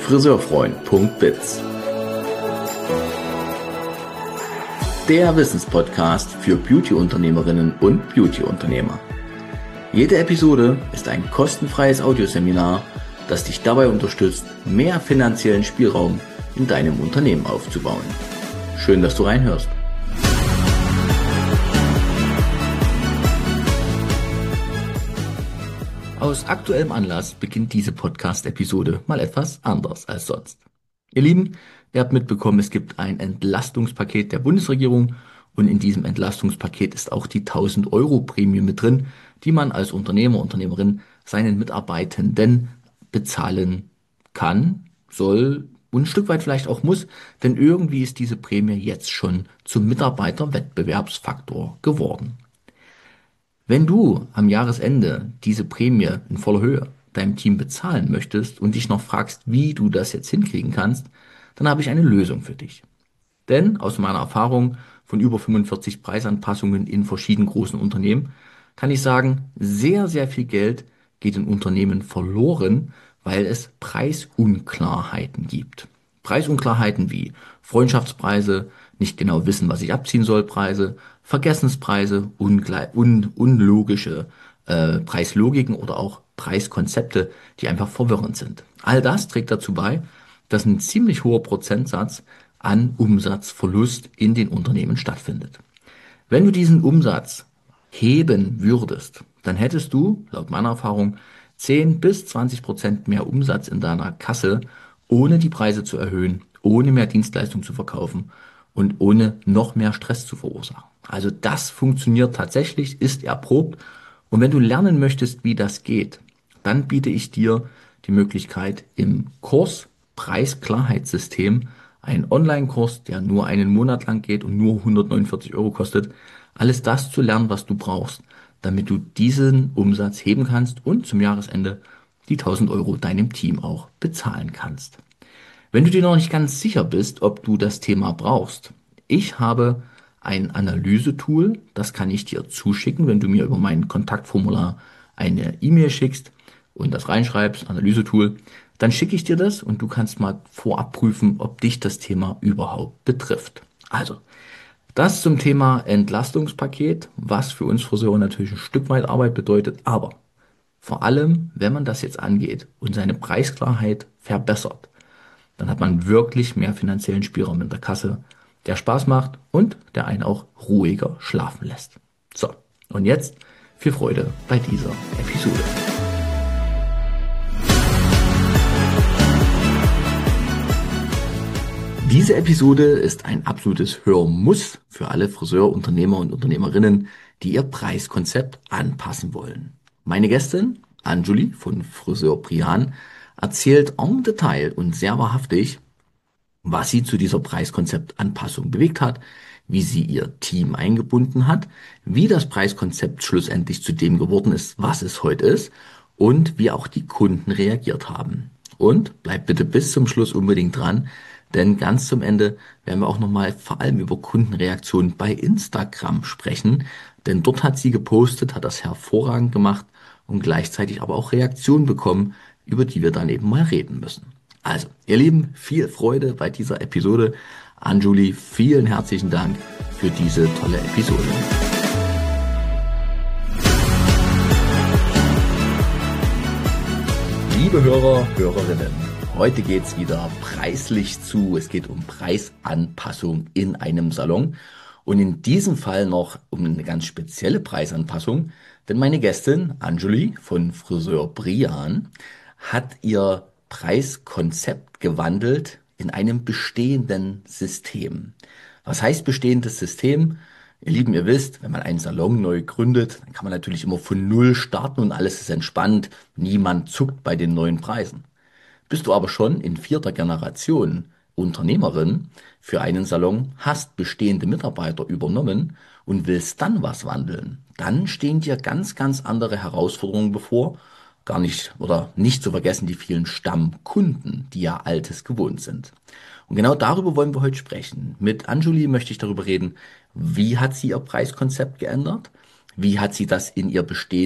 Friseurfreund.biz. Der Wissenspodcast für Beauty-Unternehmerinnen und Beauty-Unternehmer. Jede Episode ist ein kostenfreies Audioseminar, das dich dabei unterstützt, mehr finanziellen Spielraum in deinem Unternehmen aufzubauen. Schön, dass du reinhörst. Aus aktuellem Anlass beginnt diese Podcast-Episode mal etwas anders als sonst. Ihr Lieben, ihr habt mitbekommen, es gibt ein Entlastungspaket der Bundesregierung und in diesem Entlastungspaket ist auch die 1000-Euro-Prämie mit drin, die man als Unternehmer, Unternehmerin seinen Mitarbeitenden bezahlen kann, soll und ein Stück weit vielleicht auch muss, denn irgendwie ist diese Prämie jetzt schon zum Mitarbeiterwettbewerbsfaktor geworden. Wenn du am Jahresende diese Prämie in voller Höhe deinem Team bezahlen möchtest und dich noch fragst, wie du das jetzt hinkriegen kannst, dann habe ich eine Lösung für dich. Denn aus meiner Erfahrung von über 45 Preisanpassungen in verschiedenen großen Unternehmen kann ich sagen, sehr, sehr viel Geld geht in Unternehmen verloren, weil es Preisunklarheiten gibt. Preisunklarheiten wie Freundschaftspreise, nicht genau wissen, was ich abziehen soll, Preise, Vergessenspreise, unlogische Preislogiken oder auch Preiskonzepte, die einfach verwirrend sind. All das trägt dazu bei, dass ein ziemlich hoher Prozentsatz an Umsatzverlust in den Unternehmen stattfindet. Wenn du diesen Umsatz heben würdest, dann hättest du, laut meiner Erfahrung, 10 bis 20% mehr Umsatz in deiner Kasse, ohne die Preise zu erhöhen, ohne mehr Dienstleistungen zu verkaufen und ohne noch mehr Stress zu verursachen. Also das funktioniert tatsächlich, ist erprobt. Und wenn du lernen möchtest, wie das geht, dann biete ich dir die Möglichkeit im Kurs Preisklarheitssystem, einen Online-Kurs, der nur einen Monat lang geht und nur 149 Euro kostet, alles das zu lernen, was du brauchst, damit du diesen Umsatz heben kannst und zum Jahresende die 1000 Euro deinem Team auch bezahlen kannst. Wenn du dir noch nicht ganz sicher bist, ob du das Thema brauchst, ich habe ein Analysetool, das kann ich dir zuschicken, wenn du mir über mein Kontaktformular eine E-Mail schickst und das reinschreibst, Analysetool, dann schicke ich dir das und du kannst mal vorab prüfen, ob dich das Thema überhaupt betrifft. Also, das zum Thema Entlastungspaket, was für uns Friseure natürlich ein Stück weit Arbeit bedeutet, aber vor allem, wenn man das jetzt angeht und seine Preisklarheit verbessert, dann hat man wirklich mehr finanziellen Spielraum in der Kasse, der Spaß macht und der einen auch ruhiger schlafen lässt. So, und jetzt viel Freude bei dieser Episode. Diese Episode ist ein absolutes Hörmuss für alle Friseurunternehmer und Unternehmerinnen, die ihr Preiskonzept anpassen wollen. Meine Gästin, Anjuli von Friseur Brian, erzählt en Detail und sehr wahrhaftig, was sie zu dieser Preiskonzeptanpassung bewegt hat, wie sie ihr Team eingebunden hat, wie das Preiskonzept schlussendlich zu dem geworden ist, was es heute ist und wie auch die Kunden reagiert haben. Und bleibt bitte bis zum Schluss unbedingt dran, denn ganz zum Ende werden wir auch nochmal vor allem über Kundenreaktionen bei Instagram sprechen, denn dort hat sie gepostet, hat das hervorragend gemacht und gleichzeitig aber auch Reaktionen bekommen, über die wir dann eben mal reden müssen. Also, ihr Lieben, viel Freude bei dieser Episode. Anjuli, vielen herzlichen Dank für diese tolle Episode. Liebe Hörer, Hörerinnen, heute geht's wieder preislich zu. Es geht um Preisanpassung in einem Salon und in diesem Fall noch um eine ganz spezielle Preisanpassung, denn meine Gästin Anjuli von Friseur Brian hat ihr Preiskonzept gewandelt in einem bestehenden System. Was heißt bestehendes System? Ihr Lieben, ihr wisst, wenn man einen Salon neu gründet, dann kann man natürlich immer von Null starten und alles ist entspannt. Niemand zuckt bei den neuen Preisen. Bist du aber schon in 4. Generation Unternehmerin für einen Salon, hast bestehende Mitarbeiter übernommen und willst dann was wandeln, dann stehen dir ganz, ganz andere Herausforderungen bevor. Gar nicht oder nicht zu vergessen die vielen Stammkunden, die ja Altes gewohnt sind. Und genau darüber wollen wir heute sprechen. Mit Anjuli möchte ich darüber reden, wie hat sie ihr Preiskonzept geändert? Wie hat sie das in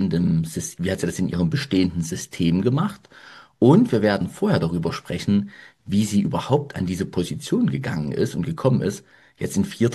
wie hat sie das in ihrem bestehenden System gemacht? Und wir werden vorher darüber sprechen, wie sie überhaupt an diese Position gegangen ist und gekommen ist, jetzt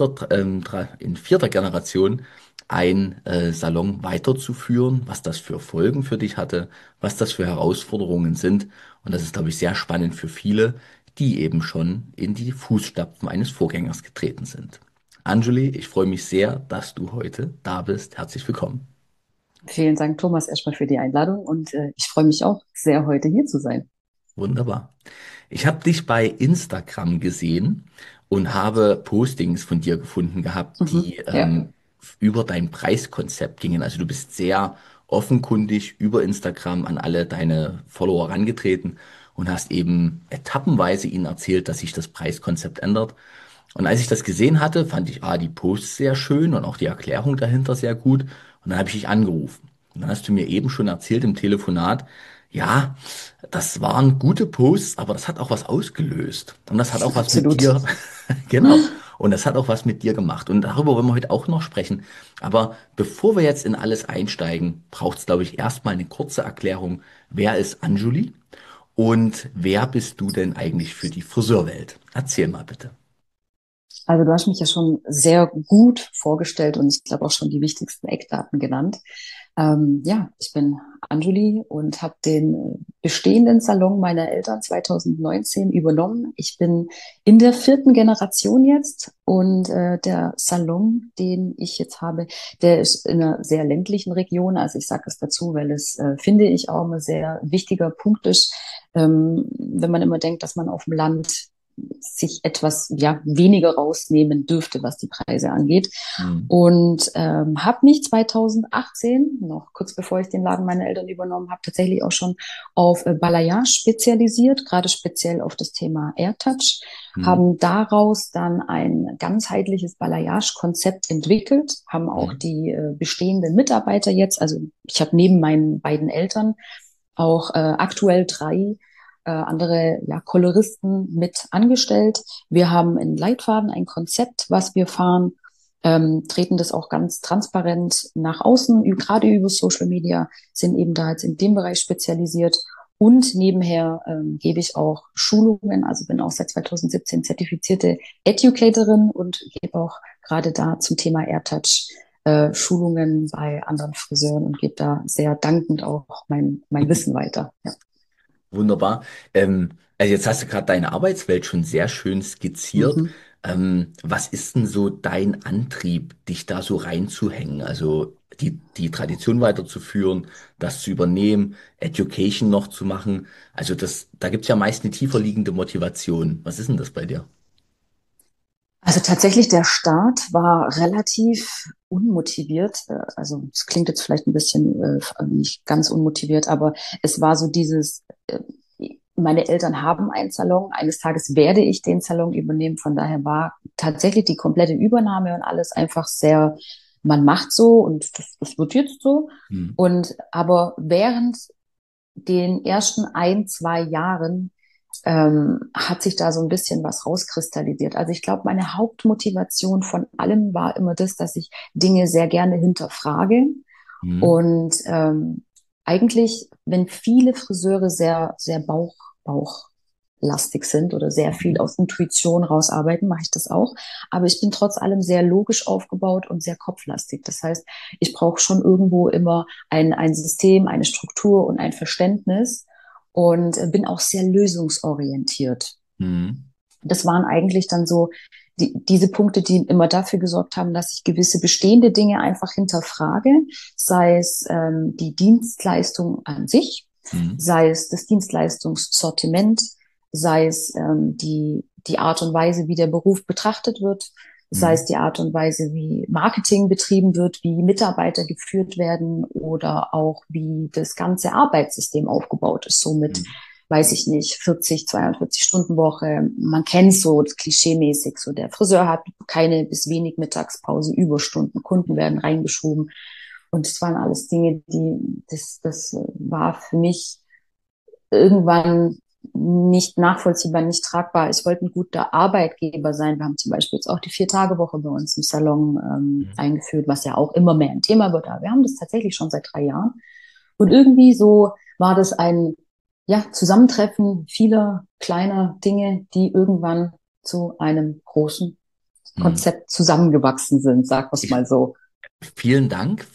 in vierter Generation ein Salon weiterzuführen, was das für Folgen für dich hatte, was das für Herausforderungen sind. Und das ist, glaube ich, sehr spannend für viele, die eben schon in die Fußstapfen eines Vorgängers getreten sind. Anjali, ich freue mich sehr, dass du heute da bist. Herzlich willkommen. Vielen Dank, Thomas, erstmal für die Einladung und ich freue mich auch sehr, heute hier zu sein. Wunderbar. Ich habe dich bei Instagram gesehen und habe Postings von dir gefunden gehabt, die Ja, über dein Preiskonzept gingen. Also du bist sehr offenkundig über Instagram an alle deine Follower herangetreten und hast eben etappenweise ihnen erzählt, dass sich das Preiskonzept ändert. Und als ich das gesehen hatte, fand ich die Posts sehr schön und auch die Erklärung dahinter sehr gut. Und dann habe ich dich angerufen. Und dann hast du mir eben schon erzählt im Telefonat, ja, das waren gute Posts, aber das hat auch was ausgelöst. Und das hat auch was mit absolut. dir, genau. Und das hat auch was mit dir gemacht. Und darüber wollen wir heute auch noch sprechen. Aber bevor wir jetzt in alles einsteigen, braucht es, glaube ich, erstmal eine kurze Erklärung. Wer ist Anjuli und wer bist du denn eigentlich für die Friseurwelt? Erzähl mal bitte. Also du hast mich ja schon sehr gut vorgestellt und ich glaube auch schon die wichtigsten Eckdaten genannt. Ja, ich bin Anjuli und habe den bestehenden Salon meiner Eltern 2019 übernommen. Ich bin in der vierten Generation jetzt und der Salon, den ich jetzt habe, der ist in einer sehr ländlichen Region. Also ich sage es dazu, weil es, finde ich, auch ein sehr wichtiger Punkt ist, wenn man immer denkt, dass man auf dem Land sich etwas ja weniger rausnehmen dürfte, was die Preise angeht. Hm. Und habe mich 2018, noch kurz bevor ich den Laden meiner Eltern übernommen habe, tatsächlich auch schon auf Balayage spezialisiert, gerade speziell auf das Thema AirTouch, Hm. haben daraus dann ein ganzheitliches Balayage-Konzept entwickelt, haben auch Hm. die bestehenden Mitarbeiter jetzt, also ich habe neben meinen beiden Eltern auch aktuell drei andere ja, Koloristen mit angestellt. Wir haben einen Leitfaden, ein Konzept, was wir fahren, treten das auch ganz transparent nach außen, gerade über Social Media, sind eben da jetzt in dem Bereich spezialisiert. Und nebenher gebe ich auch Schulungen, also bin auch seit 2017 zertifizierte Educatorin und gebe auch gerade da zum Thema AirTouch Schulungen bei anderen Friseuren und gebe da sehr dankend auch mein Wissen weiter. Ja. Wunderbar. Also jetzt hast du gerade deine Arbeitswelt schon sehr schön skizziert. Mhm. Was ist denn so dein Antrieb, dich da so reinzuhängen? Also die Tradition weiterzuführen, das zu übernehmen, Education noch zu machen. Also da gibt es ja meist eine tiefer liegende Motivation. Was ist denn das bei dir? Also tatsächlich, der Start war relativ unmotiviert. Also es klingt jetzt vielleicht ein bisschen nicht ganz unmotiviert, aber es war so dieses, meine Eltern haben einen Salon, eines Tages werde ich den Salon übernehmen. Von daher war tatsächlich die komplette Übernahme und alles einfach sehr, man macht so und das wird jetzt so. Hm. Und aber während den ersten ein, zwei Jahren hat sich da so ein bisschen was rauskristallisiert. Also ich glaube, meine Hauptmotivation von allem war immer das, dass ich Dinge sehr gerne hinterfrage. Hm. Und eigentlich, wenn viele Friseure sehr, sehr bauchlastig sind oder sehr viel Mhm. aus Intuition rausarbeiten, mache ich das auch. Aber ich bin trotz allem sehr logisch aufgebaut und sehr kopflastig. Das heißt, ich brauche schon irgendwo immer ein System, eine Struktur und ein Verständnis und bin auch sehr lösungsorientiert. Hm. Das waren eigentlich dann so diese Punkte, die immer dafür gesorgt haben, dass ich gewisse bestehende Dinge einfach hinterfrage, sei es die Dienstleistung an sich, Hm. sei es das Dienstleistungssortiment, sei es die Art und Weise, wie der Beruf betrachtet wird, sei es Hm. die Art und Weise, wie Marketing betrieben wird, wie Mitarbeiter geführt werden oder auch wie das ganze Arbeitssystem aufgebaut ist. Somit Hm. weiß ich nicht, 40, 42 Stunden Woche. Man kennt so klischeemäßig, so der Friseur hat keine bis wenig Mittagspause, Überstunden, Kunden werden reingeschoben. Und das waren alles Dinge, das war für mich irgendwann nicht nachvollziehbar, nicht tragbar. Ich wollte ein guter Arbeitgeber sein. Wir haben zum Beispiel jetzt auch die Vier-Tage-Woche bei uns im Salon Hm. eingeführt, was ja auch immer mehr ein Thema wird. Aber wir haben das tatsächlich schon seit 3 Jahren. Und irgendwie so war das ein ja, Zusammentreffen vieler kleiner Dinge, die irgendwann zu einem großen Hm. Konzept zusammengewachsen sind, sag es Ich, mal so. Vielen Dank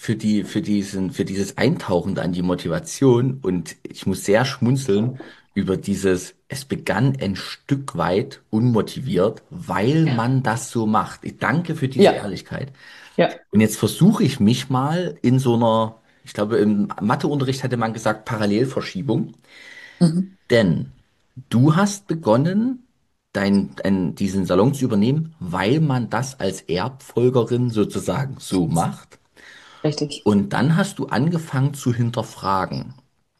für dieses Eintauchen da in die Motivation und ich muss sehr schmunzeln über es begann ein Stück weit unmotiviert, weil Ja, man das so macht. Ich danke für diese ja, Ehrlichkeit. ja. Und jetzt versuche ich mich mal in so einer, ich glaube, im Matheunterricht hätte man gesagt, Parallelverschiebung. Mhm. Denn du hast begonnen, diesen Salon zu übernehmen, weil man das als Erbfolgerin sozusagen so macht. Richtig. Und dann hast du angefangen zu hinterfragen.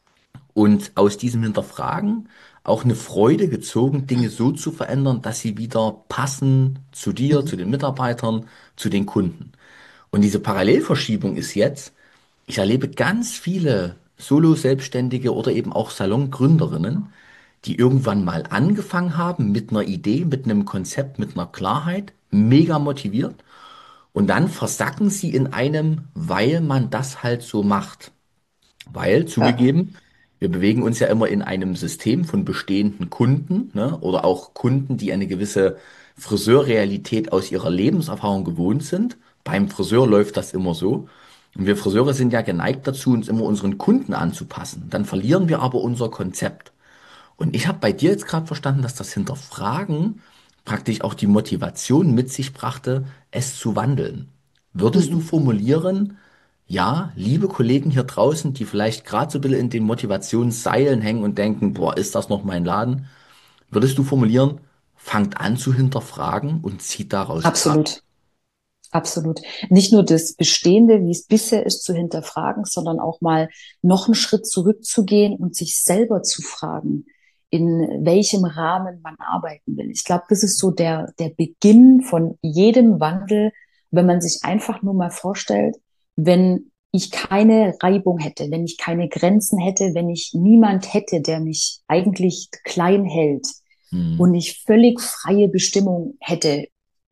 Und aus diesem Hinterfragen auch eine Freude gezogen, Dinge so zu verändern, dass sie wieder passen zu dir, zu Mhm. den Mitarbeitern, zu den Kunden. Und diese Parallelverschiebung ist jetzt, ich erlebe ganz viele Solo-Selbstständige oder eben auch Salongründerinnen, die irgendwann mal angefangen haben mit einer Idee, mit einem Konzept, mit einer Klarheit, mega motiviert. Und dann versacken sie in einem, weil man das halt so macht. Weil, Ja, zugegeben, wir bewegen uns ja immer in einem System von bestehenden Kunden, ne? Oder auch Kunden, die eine gewisse Friseurrealität aus ihrer Lebenserfahrung gewohnt sind. Beim Friseur läuft das immer so. Und wir Friseure sind ja geneigt dazu, uns immer unseren Kunden anzupassen. Dann verlieren wir aber unser Konzept. Und ich habe bei dir jetzt gerade verstanden, dass das Hinterfragen praktisch auch die Motivation mit sich brachte, es zu wandeln. Würdest du mhm. formulieren, ja, liebe Kollegen hier draußen, die vielleicht gerade so ein bisschen in den Motivationsseilen hängen und denken, boah, ist das noch mein Laden? Würdest du formulieren, fangt an zu hinterfragen und zieht daraus Kraft? Absolut. Absolut. Nicht nur das Bestehende, wie es bisher ist, zu hinterfragen, sondern auch mal noch einen Schritt zurückzugehen und sich selber zu fragen, in welchem Rahmen man arbeiten will. Ich glaube, das ist so der Beginn von jedem Wandel, wenn man sich einfach nur mal vorstellt, wenn ich keine Reibung hätte, wenn ich keine Grenzen hätte, wenn ich niemand hätte, der mich eigentlich klein hält Hm, und ich völlig freie Bestimmung hätte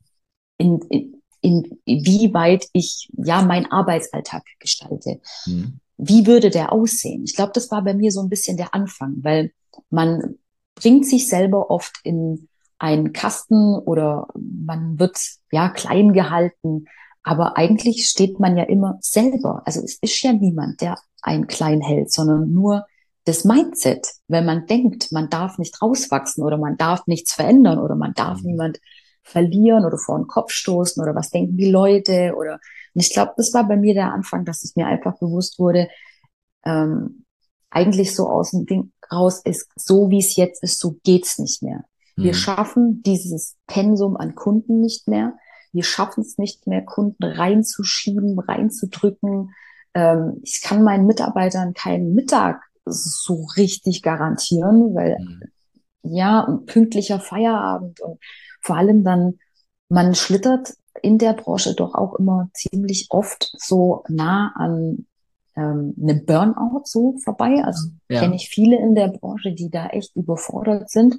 wie weit ich ja meinen Arbeitsalltag gestalte. hm, Wie würde der aussehen? Ich glaube, das war bei mir so ein bisschen der Anfang, weil man bringt sich selber oft in einen Kasten oder man wird ja klein gehalten, aber eigentlich steht man ja immer selber. Also es ist ja niemand, der einen klein hält, sondern nur das Mindset, wenn man denkt, man darf nicht rauswachsen oder man darf nichts verändern oder man darf hm, niemand verlieren oder vor den Kopf stoßen oder was denken die Leute oder und ich glaube, das war bei mir der Anfang, dass es mir einfach bewusst wurde, ähm, eigentlich so aus dem Ding raus ist, so wie es jetzt ist, so geht's nicht mehr. Wir hm, schaffen dieses Pensum an Kunden nicht mehr. Wir schaffen es nicht mehr, Kunden reinzuschieben, reinzudrücken. Ich kann meinen Mitarbeitern keinen Mittag so richtig garantieren, weil hm, ja, und pünktlicher Feierabend und vor allem dann, man schlittert in der Branche doch auch immer ziemlich oft so nah an einem Burnout so vorbei. Also kenne ja, ich viele in der Branche, die da echt überfordert sind.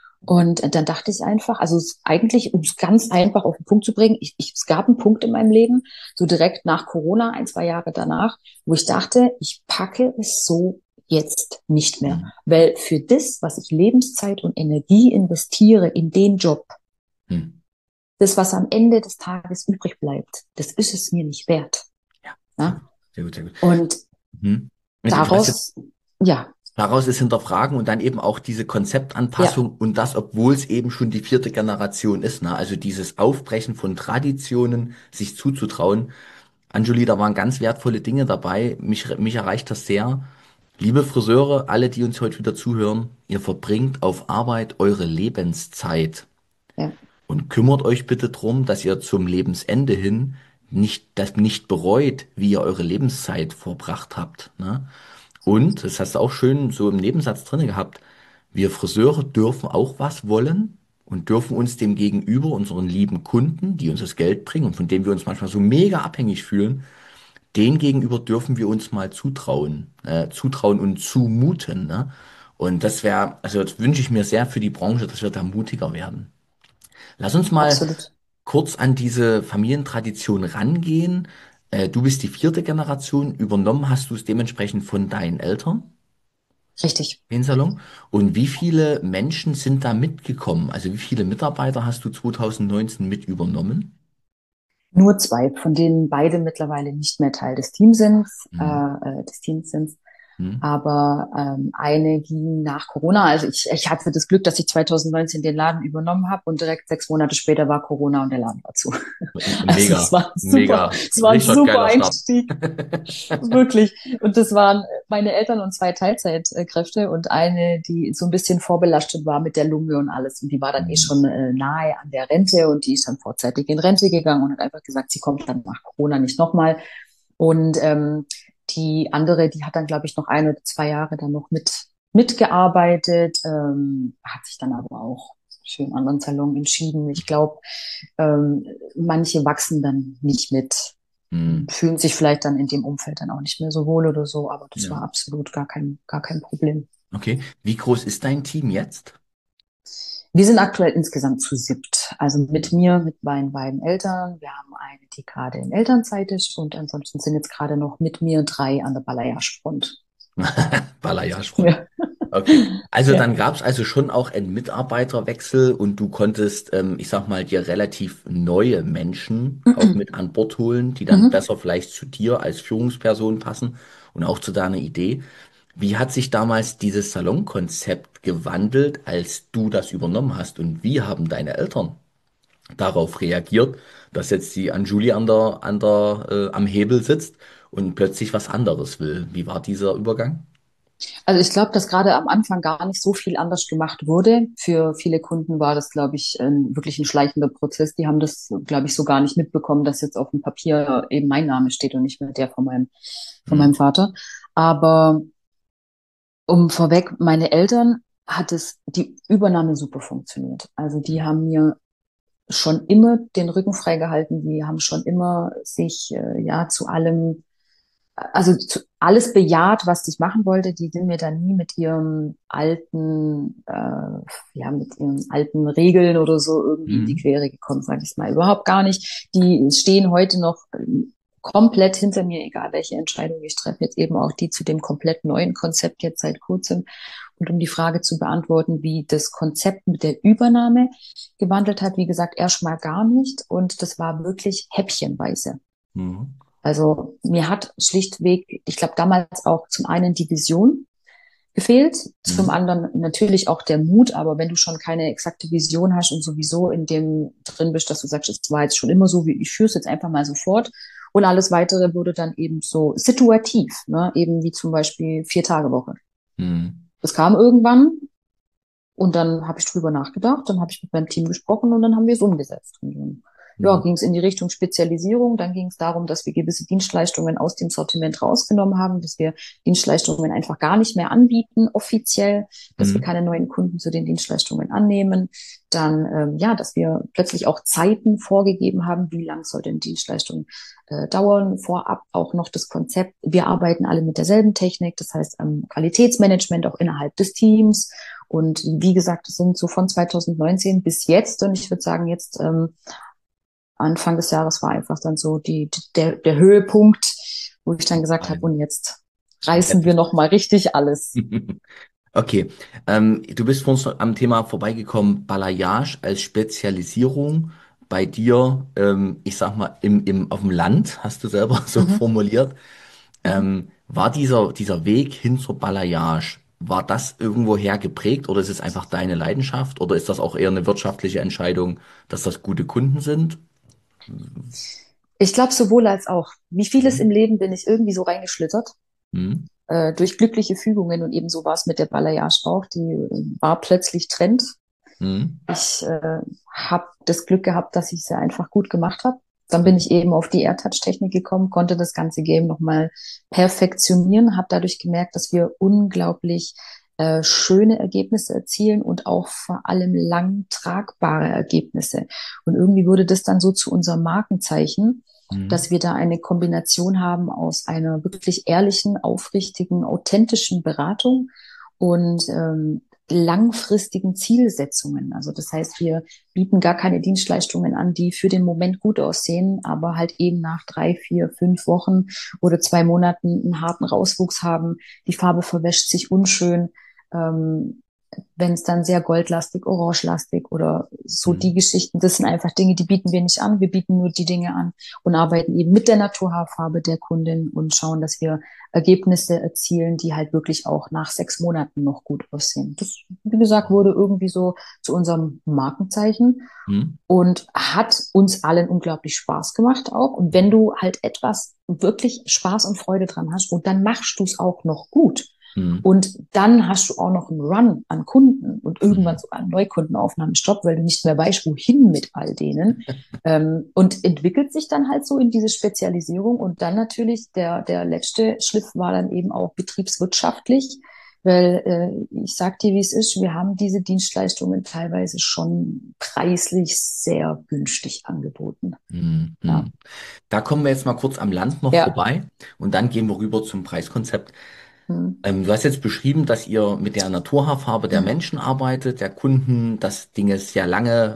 Und dann dachte ich einfach, also eigentlich, um es ganz einfach auf den Punkt zu bringen, es gab einen Punkt in meinem Leben, so direkt nach Corona, ein, zwei Jahre danach, wo ich dachte, ich packe es so jetzt nicht mehr. hm, Weil für das, was ich Lebenszeit und Energie investiere in den Job, hm. das, was am Ende des Tages übrig bleibt, das ist es mir nicht wert. Ja, sehr gut, Ja? sehr gut, sehr gut. Und Mhm. Du hast jetzt daraus, ja, daraus ist hinterfragen und dann eben auch diese ja, Konzeptanpassung und das, obwohl es eben schon die vierte Generation ist, ne? Also dieses Aufbrechen von Traditionen, sich zuzutrauen. Anjuli, da waren ganz wertvolle Dinge dabei. Mich erreicht das sehr. Liebe Friseure, alle, die uns heute wieder zuhören, ihr verbringt auf Arbeit eure Lebenszeit ja, und kümmert euch bitte drum, dass ihr zum Lebensende hin das nicht bereut, wie ihr eure Lebenszeit verbracht habt, ne? Und, das hast du auch schön so im Nebensatz drinne gehabt, wir Friseure dürfen auch was wollen und dürfen uns dem Gegenüber, unseren lieben Kunden, die uns das Geld bringen und von denen wir uns manchmal so mega abhängig fühlen, denen gegenüber dürfen wir uns mal zutrauen und zumuten, ne? Und das wäre, also das wünsche ich mir sehr für die Branche, dass wir da mutiger werden. Lass uns mal absolut. kurz an diese Familientradition rangehen. Du bist die vierte Generation, übernommen hast du es dementsprechend von deinen Eltern. Richtig. Den Salon. Und wie viele Menschen sind da mitgekommen? Also wie viele Mitarbeiter hast du 2019 mit übernommen? Nur zwei, von denen beide mittlerweile nicht mehr Teil Mhm. des Teams sind. Mhm. Aber eine ging nach Corona. Also ich hatte das Glück, dass ich 2019 den Laden übernommen habe und direkt 6 Monate später war Corona und der Laden war zu. Also Mega, mega, es war ein richtig super geiler Start. Einstieg. Wirklich. Und das waren meine Eltern und zwei Teilzeitkräfte und eine, die so ein bisschen vorbelastet war mit der Lunge und alles. Und die war dann eh Mhm. schon nahe an der Rente und die ist dann vorzeitig in Rente gegangen und hat einfach gesagt, sie kommt dann nach Corona nicht nochmal. Und die andere, die hat dann, glaube ich, noch 1 oder 2 Jahre dann noch mitgearbeitet, hat sich dann aber auch für einen anderen Salon entschieden. Ich glaube, ähm, manche wachsen dann nicht mit Mhm. fühlen sich vielleicht dann in dem Umfeld dann auch nicht mehr so wohl oder so, aber das Ja. war absolut gar kein Problem. Okay. Wie groß ist dein Team jetzt? Wir sind aktuell insgesamt zu siebt. Also mit Mhm. mir, mit meinen beiden Eltern. Wir haben eine, die gerade in Elternzeit ist und ansonsten sind jetzt gerade noch mit mir drei an der Balayage-Front. Balayage-Front. Ja. Okay. Also Ja. dann gab es also schon auch einen Mitarbeiterwechsel und du konntest, ich sag mal, dir relativ neue Menschen auch mit an Bord holen, die dann Mhm. besser vielleicht zu dir als Führungsperson passen und auch zu deiner Idee. Wie hat sich damals dieses Salonkonzept gewandelt, als du das übernommen hast? Und wie haben deine Eltern darauf reagiert, dass jetzt die Anjuli am Hebel sitzt und plötzlich was anderes will? Wie war dieser Übergang? Also ich glaube, dass gerade am Anfang gar nicht so viel anders gemacht wurde. Für viele Kunden war das, glaube ich, wirklich ein schleichender Prozess. Die haben das, glaube ich, so gar nicht mitbekommen, dass jetzt auf dem Papier eben mein Name steht und nicht mehr der von Hm, meinem Vater. Aber um vorweg, meine Eltern hat es die Übernahme super funktioniert. Also die haben mir schon immer den Rücken frei gehalten. Die haben schon immer sich ja zu allem alles bejaht, was ich machen wollte. Die sind mir dann nie mit ihrem mit ihren alten Regeln oder so irgendwie in die hm, Quere gekommen, sage ich mal. Überhaupt gar nicht. Die stehen heute noch komplett hinter mir, egal welche Entscheidung ich treffe. Jetzt eben auch die zu dem komplett neuen Konzept jetzt seit kurzem. Und um die Frage zu beantworten, wie das Konzept mit der Übernahme gewandelt hat, wie gesagt, erstmal gar nicht. Und das war wirklich häppchenweise. hm, Also mir hat schlichtweg, ich glaube damals auch zum einen die Vision gefehlt, zum hm, anderen natürlich auch der Mut, aber wenn du schon keine exakte Vision hast und sowieso in dem drin bist, dass du sagst, es war jetzt schon immer so, wie ich führe es jetzt einfach mal so fort und alles weitere wurde dann eben so situativ, ne? Eben wie zum Beispiel 4-Tage-Woche. hm, Das kam irgendwann und dann habe ich drüber nachgedacht, dann habe ich mit meinem Team gesprochen und dann haben wir es umgesetzt. Und dann, ja, hm, ging es in die Richtung Spezialisierung. Dann ging es darum, dass wir gewisse Dienstleistungen aus dem Sortiment rausgenommen haben, dass wir Dienstleistungen einfach gar nicht mehr anbieten, offiziell, dass wir hm, keine neuen Kunden zu den Dienstleistungen annehmen. Dann, ja, dass wir plötzlich auch Zeiten vorgegeben haben, wie lang soll denn Dienstleistung dauern. Vorab auch noch das Konzept. Wir arbeiten alle mit derselben Technik, das heißt Qualitätsmanagement auch innerhalb des Teams. Und wie gesagt, es sind so von 2019 bis jetzt. Und ich würde sagen, jetzt Anfang des Jahres war einfach dann so der Höhepunkt, wo ich dann gesagt habe, und jetzt reißen jetzt wir ist noch mal richtig alles. okay. Du bist vor uns am Thema vorbeigekommen, Balayage als Spezialisierung bei dir, ich sag mal, auf dem Land, hast du selber so Mhm, formuliert. mhm. War dieser Weg hin zur Balayage, war das irgendwoher geprägt oder ist es einfach deine Leidenschaft oder ist das auch eher eine wirtschaftliche Entscheidung, dass das gute Kunden sind? Ich glaube sowohl als auch. Wie vieles Mhm. im Leben bin ich irgendwie so reingeschlittert. Mhm. Durch glückliche Fügungen und ebenso war es mit der Balayage auch. Die war plötzlich Trend. Mhm. Ich habe das Glück gehabt, dass ich sie einfach gut gemacht habe. Dann bin Mhm. ich eben auf die AirTouch-Technik gekommen, konnte das ganze Game nochmal perfektionieren, habe dadurch gemerkt, dass wir unglaublich schöne Ergebnisse erzielen und auch vor allem lang tragbare Ergebnisse. Und irgendwie wurde das dann so zu unserem Markenzeichen, dass Mhm. wir da eine Kombination haben aus einer wirklich ehrlichen, aufrichtigen, authentischen Beratung und langfristigen Zielsetzungen. Also das heißt, wir bieten gar keine Dienstleistungen an, die für den Moment gut aussehen, aber halt eben nach 3, 4, 5 Wochen oder 2 Monaten einen harten Rauswuchs haben. Die Farbe verwäscht sich unschön. Ähm, Wenn es dann sehr goldlastig, orangelastig oder so die Mhm. Geschichten, das sind einfach Dinge, die bieten wir nicht an. Wir bieten nur die Dinge an und arbeiten eben mit der Naturhaarfarbe der Kundin und schauen, dass wir Ergebnisse erzielen, die halt wirklich auch nach 6 Monaten noch gut aussehen. Das, wie gesagt, wurde irgendwie so zu unserem Markenzeichen Mhm. und hat uns allen unglaublich Spaß gemacht auch. Und wenn du halt etwas wirklich Spaß und Freude dran hast, und dann machst du es auch noch gut. Mhm. Und dann hast du auch noch einen Run an Kunden und irgendwann Mhm. sogar Neukundenaufnahmen Stopp, weil du nicht mehr weißt, wohin mit all denen. Und entwickelt sich dann halt so in diese Spezialisierung. Und dann natürlich der letzte Schliff war dann eben auch betriebswirtschaftlich, weil ich sag dir, wie es ist, wir haben diese Dienstleistungen teilweise schon preislich sehr günstig angeboten. Mhm. Ja, Mhm. Da kommen wir jetzt mal kurz am Land noch ja, vorbei und dann gehen wir rüber zum Preiskonzept. hm. Du hast jetzt beschrieben, dass ihr mit der Naturhaarfarbe der Menschen arbeitet, der Kunden, dass Dinge sehr lange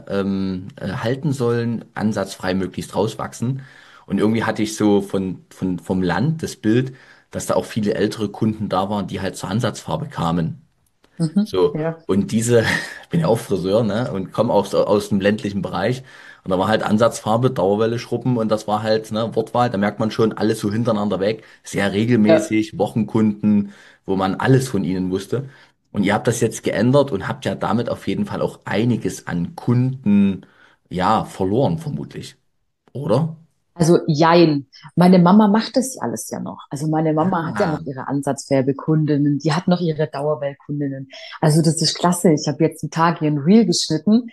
halten sollen, ansatzfrei möglichst rauswachsen. Und irgendwie hatte ich so vom Land das Bild, dass da auch viele ältere Kunden da waren, die halt zur Ansatzfarbe kamen. Mhm. So, Ja, und diese, ich bin ja auch Friseur, ne, und komme auch so aus dem ländlichen Bereich. Und da war halt Ansatzfarbe, Dauerwelle schrubben und das war halt, ne, Wortwahl, da merkt man schon alles so hintereinander weg, sehr ja. regelmäßig, Wochenkunden, wo man alles von ihnen wusste. Und ihr habt das jetzt geändert und habt ja damit auf jeden Fall auch einiges an Kunden, ja, verloren, vermutlich, oder? Also jein. Meine Mama macht das alles ja noch. Also meine Mama hat ja Ah, noch ihre Ansatzfärbekundinnen, die hat noch ihre Dauerwellkundinnen. Also das ist klasse. Ich habe jetzt die Tage ein Reel geschnitten,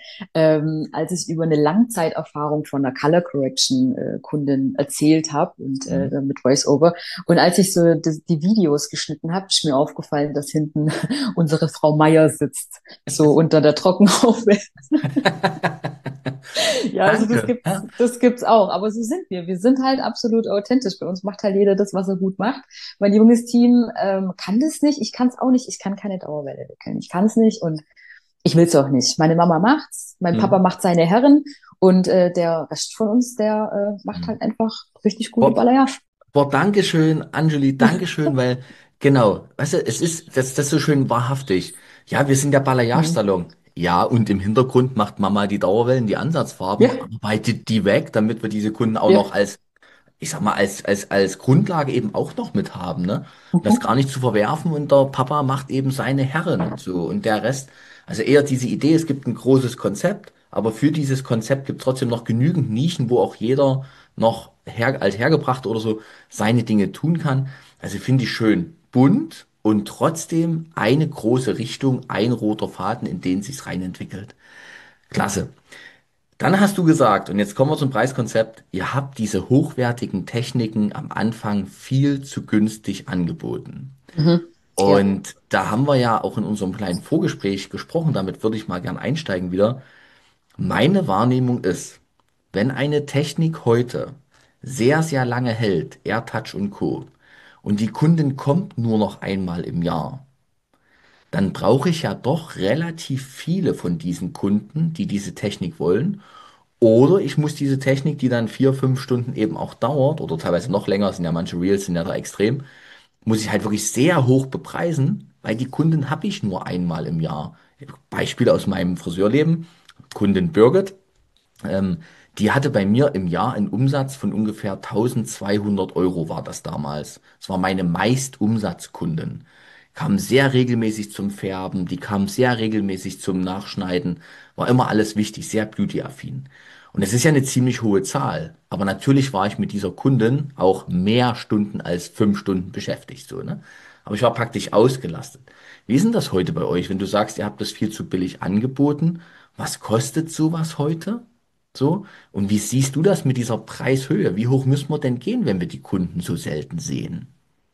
als ich über eine Langzeiterfahrung von einer Color Correction Kundin erzählt habe und hm. mit Voiceover. Und als ich so die Videos geschnitten habe, ist mir aufgefallen, dass hinten unsere Frau Meier sitzt, so unter der Trockenhaube. Ja, also Danke. Ja. das gibt's auch. Aber so sind wir. Wir sind halt absolut authentisch. Bei uns macht halt jeder das, was er gut macht. Mein junges Team kann das nicht. Ich kann es auch nicht. Ich kann keine Dauerwelle wickeln. Ich kann es nicht und ich will es auch nicht. Meine Mama macht's. Mein Papa Hm. macht seine Herren und der Rest von uns, der macht Hm. halt einfach richtig gute Boah, Balayage. boah, Dankeschön, Anjali, Dankeschön, weil, genau, weißt du, das ist so schön wahrhaftig. Ja, wir sind der Hm. Balayage-Salon. Ja, und im Hintergrund macht Mama die Dauerwellen, die Ansatzfarben, Ja, arbeitet die weg, damit wir diese Kunden auch ja. noch als, ich sag mal, als Grundlage eben auch noch mit haben, ne? Und das gar Mhm. nicht zu verwerfen und der Papa macht eben seine Herren, so, und der Rest, also eher diese Idee, es gibt ein großes Konzept, aber für dieses Konzept gibt es trotzdem noch genügend Nischen, wo auch jeder noch althergebracht oder so seine Dinge tun kann. Also finde ich schön bunt und trotzdem eine große Richtung, ein roter Faden, in den sich's rein entwickelt. Klasse. Dann hast du gesagt, und jetzt kommen wir zum Preiskonzept, ihr habt diese hochwertigen Techniken am Anfang viel zu günstig angeboten. Mhm. Ja. Und da haben wir ja auch in unserem kleinen Vorgespräch gesprochen, damit würde ich mal gern einsteigen wieder. Meine Wahrnehmung ist, wenn eine Technik heute sehr, sehr lange hält, AirTouch und Co., und die Kundin kommt nur noch einmal im Jahr, dann brauche ich ja doch relativ viele von diesen Kunden, die diese Technik wollen. Oder ich muss diese Technik, die dann 4, 5 Stunden eben auch dauert, oder teilweise noch länger, sind ja manche Reels, sind ja da extrem, muss ich halt wirklich sehr hoch bepreisen, weil die Kunden habe ich nur einmal im Jahr. Beispiel aus meinem Friseurleben, Kundin Birgit, ähm, die hatte bei mir im Jahr einen Umsatz von ungefähr 1200 € war das damals. Das war meine Meistumsatzkundin. Kam sehr regelmäßig zum Färben, die kam sehr regelmäßig zum Nachschneiden. War immer alles wichtig, sehr beauty-affin. Und es ist ja eine ziemlich hohe Zahl. Aber natürlich war ich mit dieser Kundin auch mehr Stunden als 5 Stunden beschäftigt, so, ne? Aber ich war praktisch ausgelastet. Wie ist denn das heute bei euch, wenn du sagst, ihr habt das viel zu billig angeboten? Was kostet sowas heute? So, und wie siehst du das mit dieser Preishöhe? Wie hoch müssen wir denn gehen, wenn wir die Kunden so selten sehen?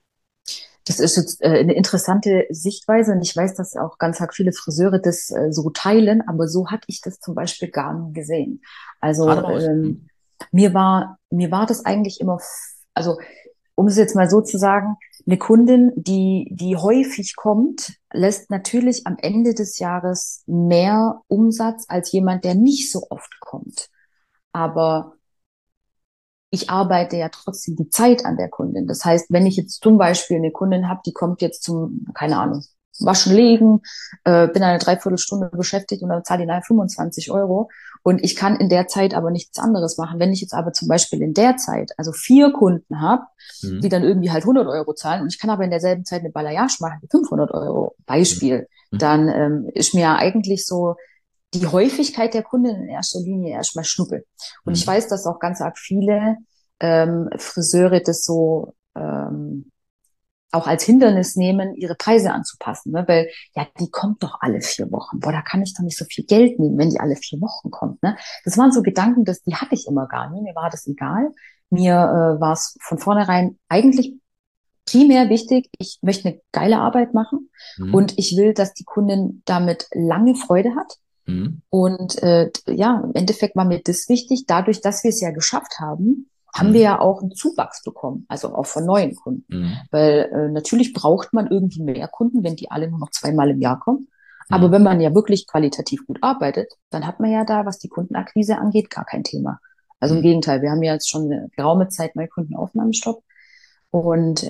Das ist jetzt eine interessante Sichtweise und ich weiß, dass auch ganz arg viele Friseure das so teilen, aber so hatte ich das zum Beispiel gar nie gesehen. Gerade Also raus. Hm? mir war das eigentlich immer, also um es jetzt mal so zu sagen, eine Kundin, die häufig kommt, lässt natürlich am Ende des Jahres mehr Umsatz als jemand, der nicht so oft kommt. Aber ich arbeite ja trotzdem die Zeit an der Kundin. Das heißt, wenn ich jetzt zum Beispiel eine Kundin habe, die kommt jetzt zum, keine Ahnung, Waschen, Legen, bin eine Dreiviertelstunde beschäftigt und dann zahle ich nachher 25 Euro und ich kann in der Zeit aber nichts anderes machen. Wenn ich jetzt aber zum Beispiel in der Zeit, also 4 Kunden habe, die Mhm. dann irgendwie halt 100 Euro zahlen und ich kann aber in derselben Zeit eine Balayage machen, die 500 Euro, Beispiel, Mhm. dann ist mir ja eigentlich so die Häufigkeit der Kunden in erster Linie erstmal Schnuppe. Und ich Mhm. weiß, dass auch ganz arg viele Friseure das so auch als Hindernis nehmen, ihre Preise anzupassen. Ne? Weil, ja, die kommt doch alle 4 Wochen. Boah, da kann ich doch nicht so viel Geld nehmen, wenn die alle 4 Wochen kommt. Ne? Das waren so Gedanken, die hatte ich immer gar nicht. Mir war das egal. Mir war es von vornherein eigentlich primär wichtig, ich möchte eine geile Arbeit machen Mhm. und ich will, dass die Kundin damit lange Freude hat. Mhm. Und ja, im Endeffekt war mir das wichtig. Dadurch, dass wir es ja geschafft haben, haben wir Mhm. ja auch einen Zuwachs bekommen, also auch von neuen Kunden. Mhm. Weil natürlich braucht man irgendwie mehr Kunden, wenn die alle nur noch 2-mal im Jahr kommen. Aber Mhm. wenn man ja wirklich qualitativ gut arbeitet, dann hat man ja da, was die Kundenakquise angeht, gar kein Thema. Also im Mhm. Gegenteil, wir haben ja jetzt schon eine geraume Zeit Neukundenaufnahmestopp und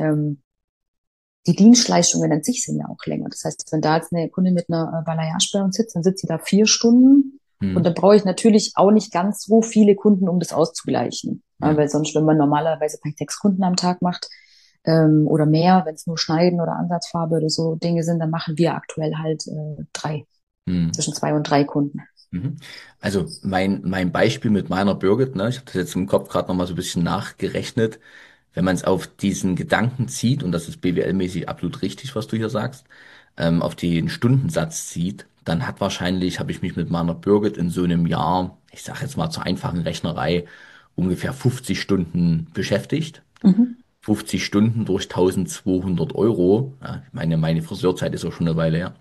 die Dienstleistungen an sich sind ja auch länger. Das heißt, wenn da jetzt eine Kundin mit einer Balayage bei uns sitzt, dann sitzt sie da 4 Stunden. Und Mhm. dann brauche ich natürlich auch nicht ganz so viele Kunden, um das auszugleichen. Ja, Ja. weil sonst, wenn man normalerweise vielleicht 6 Kunden am Tag macht, oder mehr, wenn es nur Schneiden oder Ansatzfarbe oder so Dinge sind, dann machen wir aktuell halt 3, Mhm. zwischen 2 und 3 Kunden. Mhm. Also mein Beispiel mit meiner Birgit, ne, ich habe das jetzt im Kopf gerade nochmal so ein bisschen nachgerechnet. Wenn man es auf diesen Gedanken zieht, und das ist BWL-mäßig absolut richtig, was du hier sagst, auf den Stundensatz zieht, dann hat wahrscheinlich, habe ich mich mit meiner Birgit in so einem Jahr, ich sage jetzt mal zur einfachen Rechnerei, ungefähr 50 Stunden beschäftigt. Mhm. 50 Stunden durch 1200 Euro. Ja, meine Friseurzeit ist auch schon eine Weile her.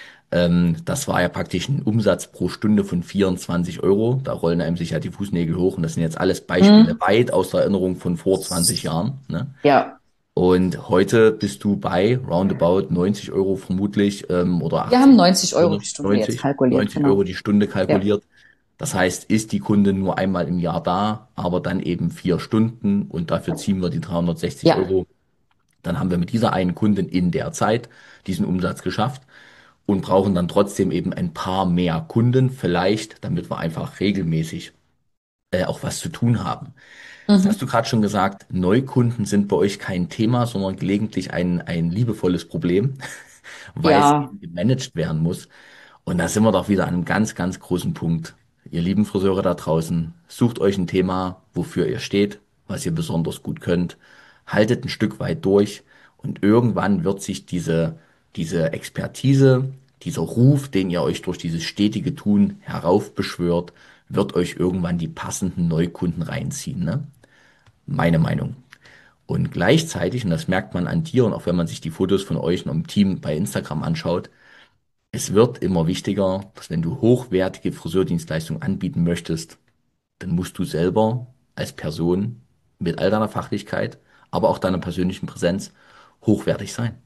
Das war ja praktisch ein Umsatz pro Stunde von 24 Euro. Da rollen einem sicher die Fußnägel hoch. Und das sind jetzt alles Beispiele Mhm. weit aus der Erinnerung von vor 20 Jahren. Ne? Ja, Und heute bist du bei roundabout 90 Euro vermutlich oder wir haben 80 90 Euro Stunde, die Stunde jetzt 90, kalkuliert, 90 Euro genau. die Stunde Ja, kalkuliert. Das heißt, ist die Kunde nur einmal im Jahr da, aber dann eben 4 Stunden und dafür ziehen wir die 360 ja. Euro. Dann haben wir mit dieser einen Kundin in der Zeit diesen Umsatz geschafft und brauchen dann trotzdem eben ein paar mehr Kunden, vielleicht, damit wir einfach regelmäßig auch was zu tun haben. Jetzt hast Mhm. du gerade schon gesagt, Neukunden sind bei euch kein Thema, sondern gelegentlich ein liebevolles Problem, weil es Ja. eben gemanagt werden muss. Und da sind wir doch wieder an einem ganz, ganz großen Punkt. Ihr lieben Friseure da draußen, sucht euch ein Thema, wofür ihr steht, was ihr besonders gut könnt, haltet ein Stück weit durch und irgendwann wird sich diese Expertise, dieser Ruf, den ihr euch durch dieses stetige Tun heraufbeschwört, wird euch irgendwann die passenden Neukunden reinziehen, ne? Meine Meinung. Und gleichzeitig, und das merkt man an dir und auch wenn man sich die Fotos von euch und im Team bei Instagram anschaut, es wird immer wichtiger, dass wenn du hochwertige Friseurdienstleistungen anbieten möchtest, dann musst du selber als Person mit all deiner Fachlichkeit, aber auch deiner persönlichen Präsenz hochwertig sein.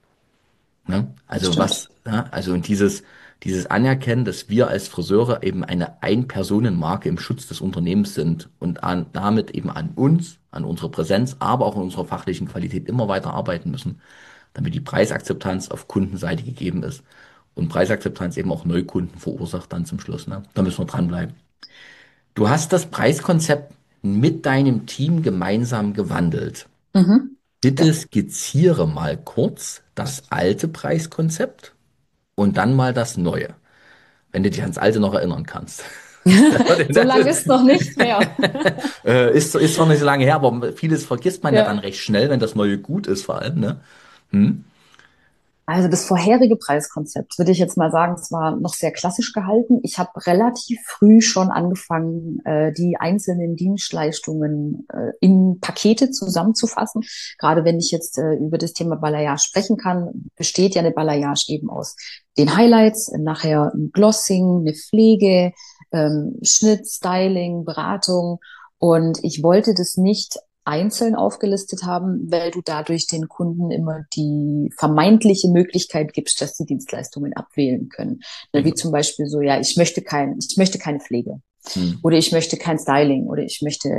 Ne? Das Also stimmt. also und dieses Anerkennen, dass wir als Friseure eben eine Ein-Personen-Marke im Schutz des Unternehmens sind und damit eben an uns, an unserer Präsenz, aber auch an unserer fachlichen Qualität immer weiter arbeiten müssen, damit die Preisakzeptanz auf Kundenseite gegeben ist und Preisakzeptanz eben auch Neukunden verursacht dann zum Schluss. Ne? Da müssen wir dranbleiben. Du hast das Preiskonzept mit deinem Team gemeinsam gewandelt. Mhm. Bitte Ja. skizziere mal kurz das alte Preiskonzept und dann mal das neue, wenn du dich ans alte noch erinnern kannst. So lange ist noch nicht mehr. Ist zwar nicht so lange her, aber vieles vergisst man ja dann Ja. recht schnell, wenn das neue gut ist vor allem, ne? Hm? Also das vorherige Preiskonzept, würde ich jetzt mal sagen, es war noch sehr klassisch gehalten. Ich habe relativ früh schon angefangen, die einzelnen Dienstleistungen in Pakete zusammenzufassen. Gerade wenn ich jetzt über das Thema Balayage sprechen kann, besteht ja eine Balayage eben aus den Highlights, nachher ein Glossing, eine Pflege, Schnitt, Styling, Beratung. Und ich wollte das nicht einzeln aufgelistet haben, weil du dadurch den Kunden immer die vermeintliche Möglichkeit gibst, dass sie Dienstleistungen abwählen können. Ne, wie Genau. zum Beispiel so, ja, ich möchte keine Pflege Mhm. oder ich möchte kein Styling oder ich möchte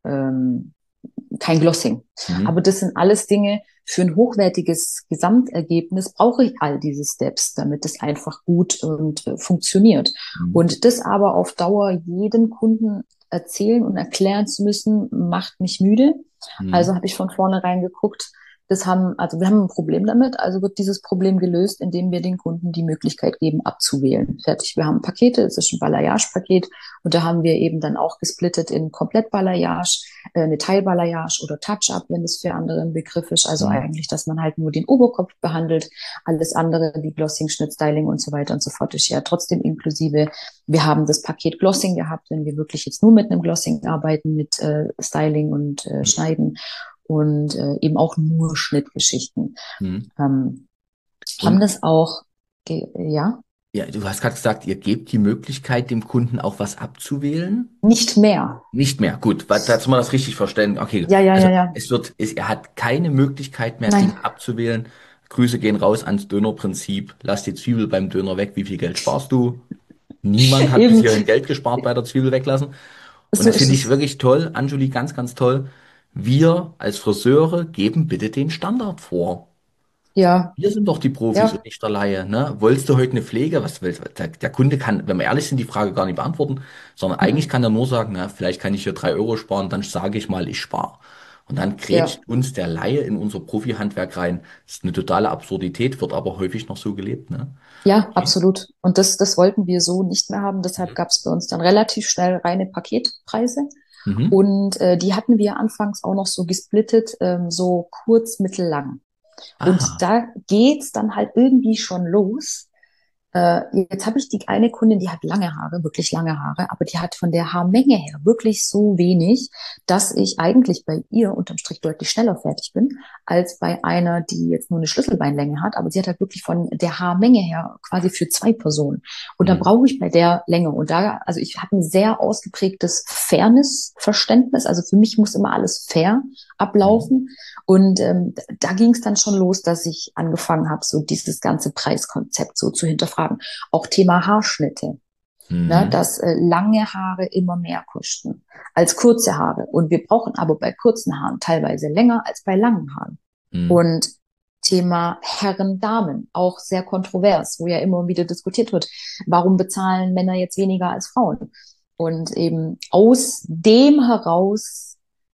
kein Glossing. Aber Mhm. das sind alles Dinge, für ein hochwertiges Gesamtergebnis brauche ich all diese Steps, damit es einfach gut und funktioniert. Mhm. Und das aber auf Dauer jedem Kunden erzählen und erklären zu müssen, macht mich müde. Also Mhm. habe ich von vornherein geguckt, also wir haben ein Problem damit, also wird dieses Problem gelöst, indem wir den Kunden die Möglichkeit geben, abzuwählen. Fertig. Wir haben Pakete, es ist ein Balayage-Paket und da haben wir eben dann auch gesplittet in Komplett-Balayage, eine Teilbalayage oder Touch-up, wenn es für andere ein Begriff ist. Also Mhm. eigentlich, dass man halt nur den Oberkopf behandelt. Alles andere wie Glossing, Schnitt, Styling und so weiter und so fort ist ja trotzdem inklusive. Wir haben das Paket Glossing gehabt, wenn wir wirklich jetzt nur mit einem Glossing arbeiten, mit Styling und Schneiden und eben auch nur Schnittgeschichten. Mhm. Ähm, haben Und das auch, ja, ja, du hast gerade gesagt, ihr gebt die Möglichkeit, dem Kunden auch was abzuwählen. nicht mehr. Nicht mehr. Gut, dass wir das richtig verstehen. Okay, Ja, ja, also ja, ja. er hat keine Möglichkeit mehr, Nein. Dinge abzuwählen. Grüße gehen raus ans Dönerprinzip. Lass die Zwiebel beim Döner weg. Wie viel Geld sparst du? Niemand hat bis Eben, hierhin Geld gespart bei der Zwiebel weglassen. Und so das ist finde ich es. wirklich toll. Anjuli, ganz, ganz toll. Wir als Friseure geben bitte den Standard vor. Ja, Wir sind doch die Profis und ja. nicht der Laie, ne? Wolltest du heute eine Pflege? Was willst du? Der Kunde kann, wenn wir ehrlich sind, die Frage gar nicht beantworten, sondern eigentlich Mhm. kann er nur sagen, na, vielleicht kann ich hier 3 € sparen, dann sage ich mal, ich spare. Und dann Ja. grätscht uns der Laie in unser Profi-Handwerk rein. Das ist eine totale Absurdität, wird aber häufig noch so gelebt, ne? Ja, Okay. absolut. Und das wollten wir so nicht mehr haben. Deshalb Mhm. gab es bei uns dann relativ schnell reine Paketpreise. Mhm. Und die hatten wir anfangs auch noch so gesplittet, so kurz, mittel, lang. Und Ah. da geht's dann halt irgendwie schon los. Jetzt habe ich die eine Kundin, die hat lange Haare, wirklich lange Haare, aber die hat von der Haarmenge her wirklich so wenig, dass ich eigentlich bei ihr unterm Strich deutlich schneller fertig bin, als bei einer, die jetzt nur eine Schlüsselbeinlänge hat. Aber sie hat halt wirklich von der Haarmenge her quasi für zwei Personen. Und da Mhm. brauche ich bei der Länge. Und da, also ich habe ein sehr ausgeprägtes Fairness-Verständnis. Also für mich muss immer alles fair Mhm. ablaufen. Und da ging es dann schon los, dass ich angefangen habe, so dieses ganze Preiskonzept so zu hinterfragen. Auch Thema Haarschnitte, ne, Mhm. dass lange Haare immer mehr kosten als kurze Haare. Und wir brauchen aber bei kurzen Haaren teilweise länger als bei langen Haaren. Mhm. Und Thema Herren, Damen, auch sehr kontrovers, wo ja immer wieder diskutiert wird, warum bezahlen Männer jetzt weniger als Frauen? Und eben aus dem heraus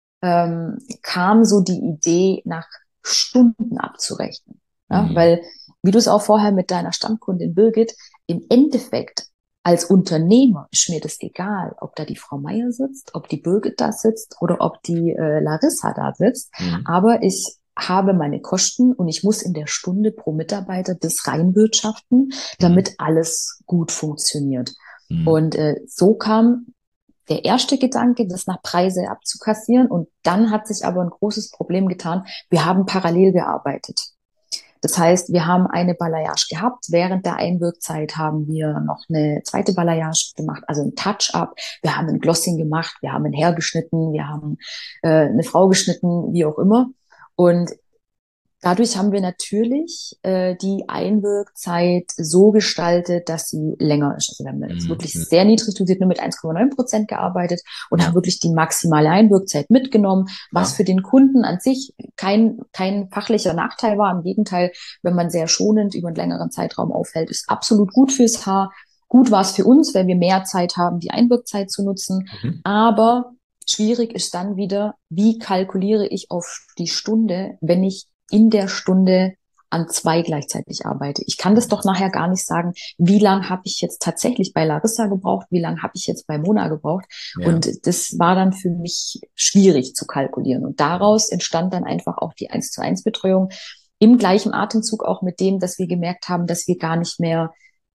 kam so die Idee, nach Stunden abzurechnen. Ja, Mhm. weil, wie du es auch vorher mit deiner Stammkundin Birgit, im Endeffekt als Unternehmer ist mir das egal, ob da die Frau Meier sitzt, ob die Birgit da sitzt oder ob die Larissa da sitzt. Mhm. Aber ich habe meine Kosten und ich muss in der Stunde pro Mitarbeiter das reinwirtschaften, Mhm. damit alles gut funktioniert. Mhm. Und so kam der erste Gedanke, das nach Preise abzukassieren. Und dann hat sich aber ein großes Problem getan. Wir haben parallel gearbeitet. Das heißt, wir haben eine Balayage gehabt. Während der Einwirkzeit haben wir noch eine zweite Balayage gemacht, also ein Touch-up. Wir haben ein Glossing gemacht, wir haben ein Hair geschnitten, wir haben eine Frau geschnitten, wie auch immer. Und dadurch haben wir natürlich die Einwirkzeit so gestaltet, dass sie länger ist. Also wir haben jetzt Mhm. wirklich Mhm. sehr niedrig dosiert, nur mit 1,9% gearbeitet und haben Ja, wirklich die maximale Einwirkzeit mitgenommen, was klar. für den Kunden an sich kein fachlicher Nachteil war. Im Gegenteil, wenn man sehr schonend über einen längeren Zeitraum aufhält, ist absolut gut fürs Haar. Gut war es für uns, weil wir mehr Zeit haben, die Einwirkzeit zu nutzen. Mhm. Aber schwierig ist dann wieder, wie kalkuliere ich auf die Stunde, wenn ich in der Stunde an zwei gleichzeitig arbeite. Ich kann das doch nachher gar nicht sagen, wie lange habe ich jetzt tatsächlich bei Larissa gebraucht, wie lange habe ich jetzt bei Mona gebraucht. Ja. Und das war dann für mich schwierig zu kalkulieren. Und daraus entstand dann einfach auch die 1:1 Betreuung im gleichen Atemzug auch mit dem, dass wir gemerkt haben, dass wir gar nicht mehr,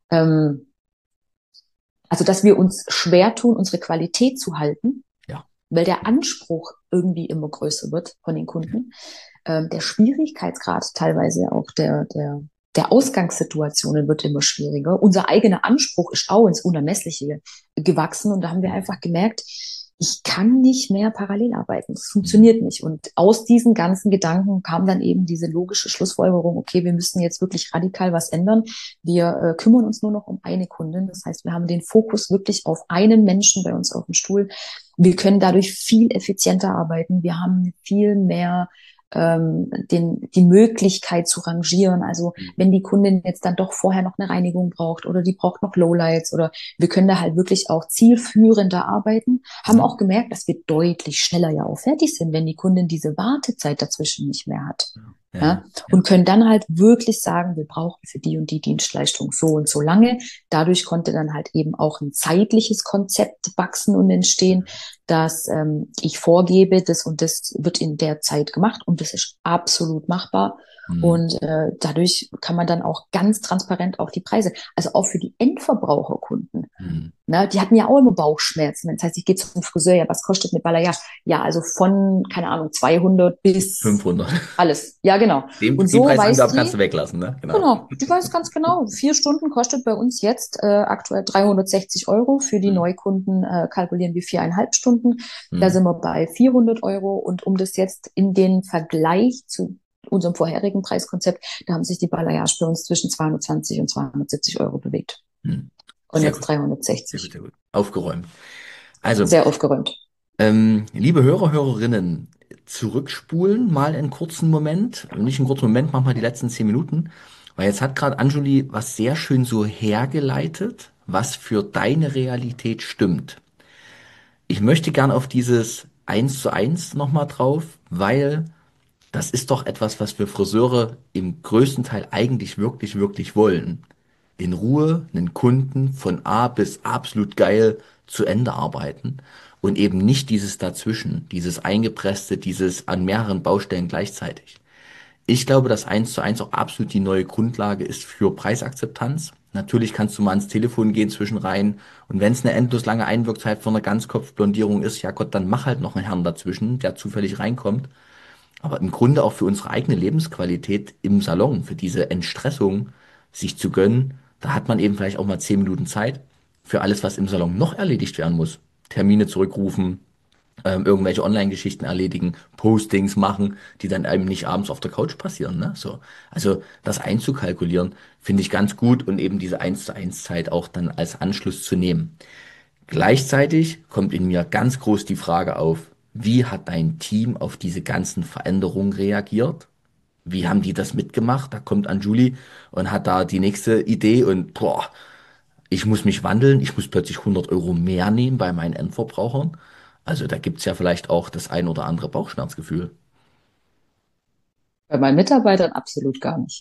also dass wir uns schwer tun, unsere Qualität zu halten, Ja. weil der Anspruch irgendwie immer größer wird von den Kunden. Der Schwierigkeitsgrad teilweise auch der Ausgangssituationen wird immer schwieriger. Unser eigener Anspruch ist auch ins Unermessliche gewachsen und da haben wir Mhm. einfach gemerkt, ich kann nicht mehr parallel arbeiten. Das funktioniert nicht. Und aus diesen ganzen Gedanken kam dann eben diese logische Schlussfolgerung, okay, wir müssen jetzt wirklich radikal was ändern. Wir kümmern uns nur noch um eine Kundin. Das heißt, wir haben den Fokus wirklich auf einen Menschen bei uns auf dem Stuhl. Wir können dadurch viel effizienter arbeiten. Wir haben viel mehr die Möglichkeit zu rangieren. Also wenn die Kundin jetzt dann doch vorher noch eine Reinigung braucht oder die braucht noch Lowlights oder wir können da halt wirklich auch zielführender arbeiten, haben auch gemerkt, dass wir deutlich schneller ja auch fertig sind, wenn die Kundin diese Wartezeit dazwischen nicht mehr hat. Ja, Ja, und können dann halt wirklich sagen, wir brauchen für die und die Dienstleistung so und so lange. Dadurch konnte dann halt eben auch ein zeitliches Konzept wachsen und entstehen, dass ich vorgebe, das und das wird in der Zeit gemacht und das ist absolut machbar. hm, Und dadurch kann man dann auch ganz transparent auch die Preise, also auch für die Endverbraucherkunden. hm. Ne, die hatten ja auch immer Bauchschmerzen. Das heißt, ich gehe zum Friseur, ja, was kostet eine Balayage? Ja, also von, keine Ahnung, 200 bis 500. alles. Ja, genau. Und Die so weiß Preisangabe kannst du die, weglassen, ne? Genau. genau, die weiß ganz genau. 4 Stunden kostet bei uns jetzt aktuell 360 Euro. Für die Hm, Neukunden kalkulieren wir 4,5 Stunden. Da hm, sind wir bei 400 Euro. Und um das jetzt in den Vergleich zu unserem vorherigen Preiskonzept, da haben sich die Balayage bei uns zwischen 220 und 270 Euro bewegt. hm. Und Sehr jetzt gut, sehr gut, 360. sehr gut. Aufgeräumt. Also, Sehr aufgeräumt. liebe Hörer, Hörerinnen, zurückspulen mal einen kurzen Moment. Nicht einen kurzen Moment, mach mal die letzten 10 Minuten. Weil jetzt hat gerade Anjuli was sehr schön so hergeleitet, was für deine Realität stimmt. Ich möchte gern auf dieses 1:1 nochmal drauf, weil das ist doch etwas, was wir Friseure im größten Teil eigentlich wirklich, wirklich wollen. In Ruhe einen Kunden von A bis absolut geil zu Ende arbeiten und eben nicht dieses Dazwischen, dieses Eingepresste, dieses an mehreren Baustellen gleichzeitig. Ich glaube, dass 1:1 auch absolut die neue Grundlage ist für Preisakzeptanz. Natürlich kannst du mal ans Telefon gehen zwischenrein und wenn es eine endlos lange Einwirkzeit von einer Ganzkopfblondierung ist, ja Gott, dann mach halt noch einen Herrn dazwischen, der zufällig reinkommt. Aber im Grunde auch für unsere eigene Lebensqualität im Salon, für diese Entstressung sich zu gönnen, da hat man eben vielleicht auch mal 10 Minuten Zeit für alles, was im Salon noch erledigt werden muss. Termine zurückrufen, irgendwelche Online-Geschichten erledigen, Postings machen, die dann eben nicht abends auf der Couch passieren, ne? So. Also das einzukalkulieren, finde ich ganz gut und eben diese 1:1 Zeit auch dann als Anschluss zu nehmen. Gleichzeitig kommt in mir ganz groß die Frage auf, wie hat dein Team auf diese ganzen Veränderungen reagiert? Wie haben die das mitgemacht? Da kommt Anjuli und hat da die nächste Idee und boah, ich muss mich wandeln, ich muss plötzlich 100 € mehr nehmen bei meinen Endverbrauchern. Also da gibt's ja vielleicht auch das ein oder andere Bauchschmerzgefühl. Bei meinen Mitarbeitern absolut gar nicht.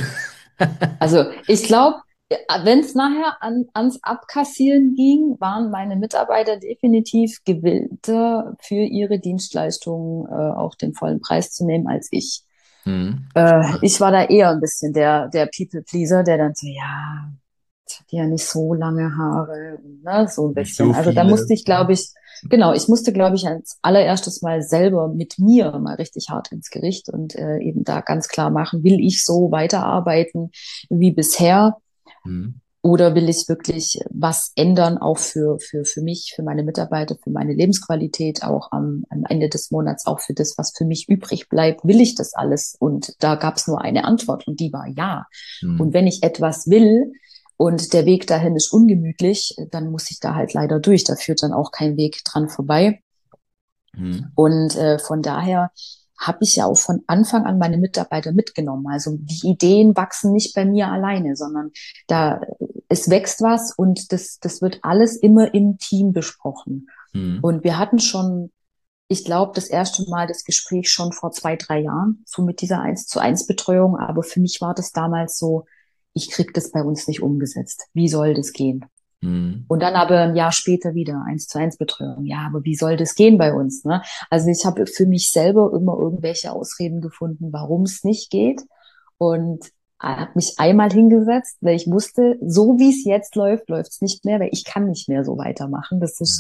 Also ich glaube, wenn es nachher ans Abkassieren ging, waren meine Mitarbeiter definitiv gewillter, für ihre Dienstleistungen auch den vollen Preis zu nehmen als ich. Hm. Ich war da eher ein bisschen der People-Pleaser, der dann so, ja, ich hatte ja nicht so lange Haare, ne, so ein Nicht bisschen. so Also da viele. musste ich, glaube ich, genau, ich musste, glaube ich, als allererstes Mal selber mit mir mal richtig hart ins Gericht und eben da ganz klar machen, will ich so weiterarbeiten wie bisher Hm. oder will ich wirklich was ändern, auch für mich, für meine Mitarbeiter, für meine Lebensqualität, auch am Ende des Monats, auch für das, was für mich übrig bleibt, will ich das alles? Und da gab es nur eine Antwort und die war ja. Und Hm. wenn ich etwas will und der Weg dahin ist ungemütlich, dann muss ich da halt leider durch. Da führt dann auch kein Weg dran vorbei. Hm. Und von daher habe ich ja auch von Anfang an meine Mitarbeiter mitgenommen. Also die Ideen wachsen nicht bei mir alleine, sondern da es wächst was und das wird alles immer im Team besprochen. Hm. Und wir hatten schon, ich glaube, das erste Mal das Gespräch schon vor 2, 3 Jahren, so mit dieser 1:1 Betreuung. Aber für mich war das damals so, ich krieg das bei uns nicht umgesetzt. Wie soll das gehen? Hm. Und dann aber ein Jahr später wieder 1:1 Betreuung. Ja, aber wie soll das gehen bei uns? Ne? Also ich habe für mich selber immer irgendwelche Ausreden gefunden, warum es nicht geht. Und habe mich einmal hingesetzt, weil ich wusste, so wie es jetzt läuft, läuft es nicht mehr, weil ich kann nicht mehr so weitermachen.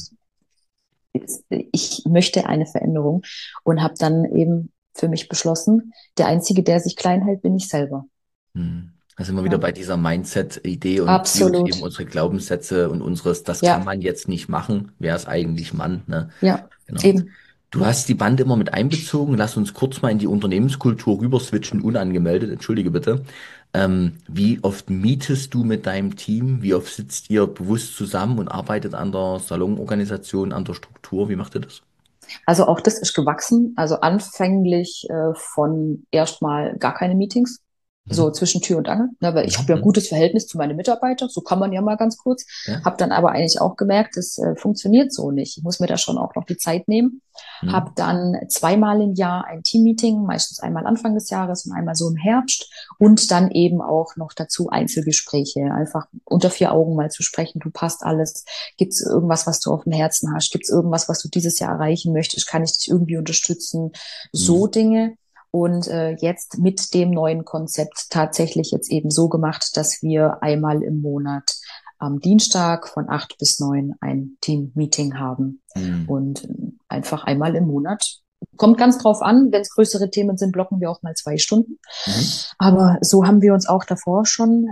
Ich möchte eine Veränderung und habe dann eben für mich beschlossen, der Einzige, der sich klein hält, bin ich selber. Hm. Da sind wir wieder Ja, bei dieser Mindset-Idee und wie uns eben absolut. unsere Glaubenssätze und unseres, das kann Ja, man jetzt nicht machen, wer ist eigentlich Mann, ne? ja, Genau. eben. Du hast die Bande immer mit einbezogen. Lass uns kurz mal in die Unternehmenskultur rüber switchen, unangemeldet, entschuldige bitte. Wie oft mietest du mit deinem Team? Wie oft sitzt ihr bewusst zusammen und arbeitet an der Salonorganisation, an der Struktur? Wie macht ihr das? Also auch das ist gewachsen. Also anfänglich von erstmal gar keine Meetings, so Mhm. zwischen Tür und Angel, ne, weil ich habe ja ein Mhm. gutes Verhältnis zu meinen Mitarbeitern, so kann man ja mal ganz kurz. Ja. Habe dann aber eigentlich auch gemerkt, das funktioniert so nicht. Ich muss mir da schon auch noch die Zeit nehmen. Habe Mhm. dann zweimal im Jahr ein Teammeeting, meistens einmal Anfang des Jahres und einmal so im Herbst und dann eben auch noch dazu Einzelgespräche, einfach unter vier Augen mal zu sprechen, du passt alles. Gibt es irgendwas, was du auf dem Herzen hast? Gibt es irgendwas, was du dieses Jahr erreichen möchtest? Kann ich dich irgendwie unterstützen? So Mhm. Dinge. Und jetzt mit dem neuen Konzept tatsächlich jetzt eben so gemacht, dass wir einmal im Monat am Dienstag von 8 bis 9 ein Team-Meeting haben. Mhm. Und einfach einmal im Monat. Kommt ganz drauf an, wenn es größere Themen sind, blocken wir auch mal 2 Stunden. Mhm. Aber so haben wir uns auch davor schon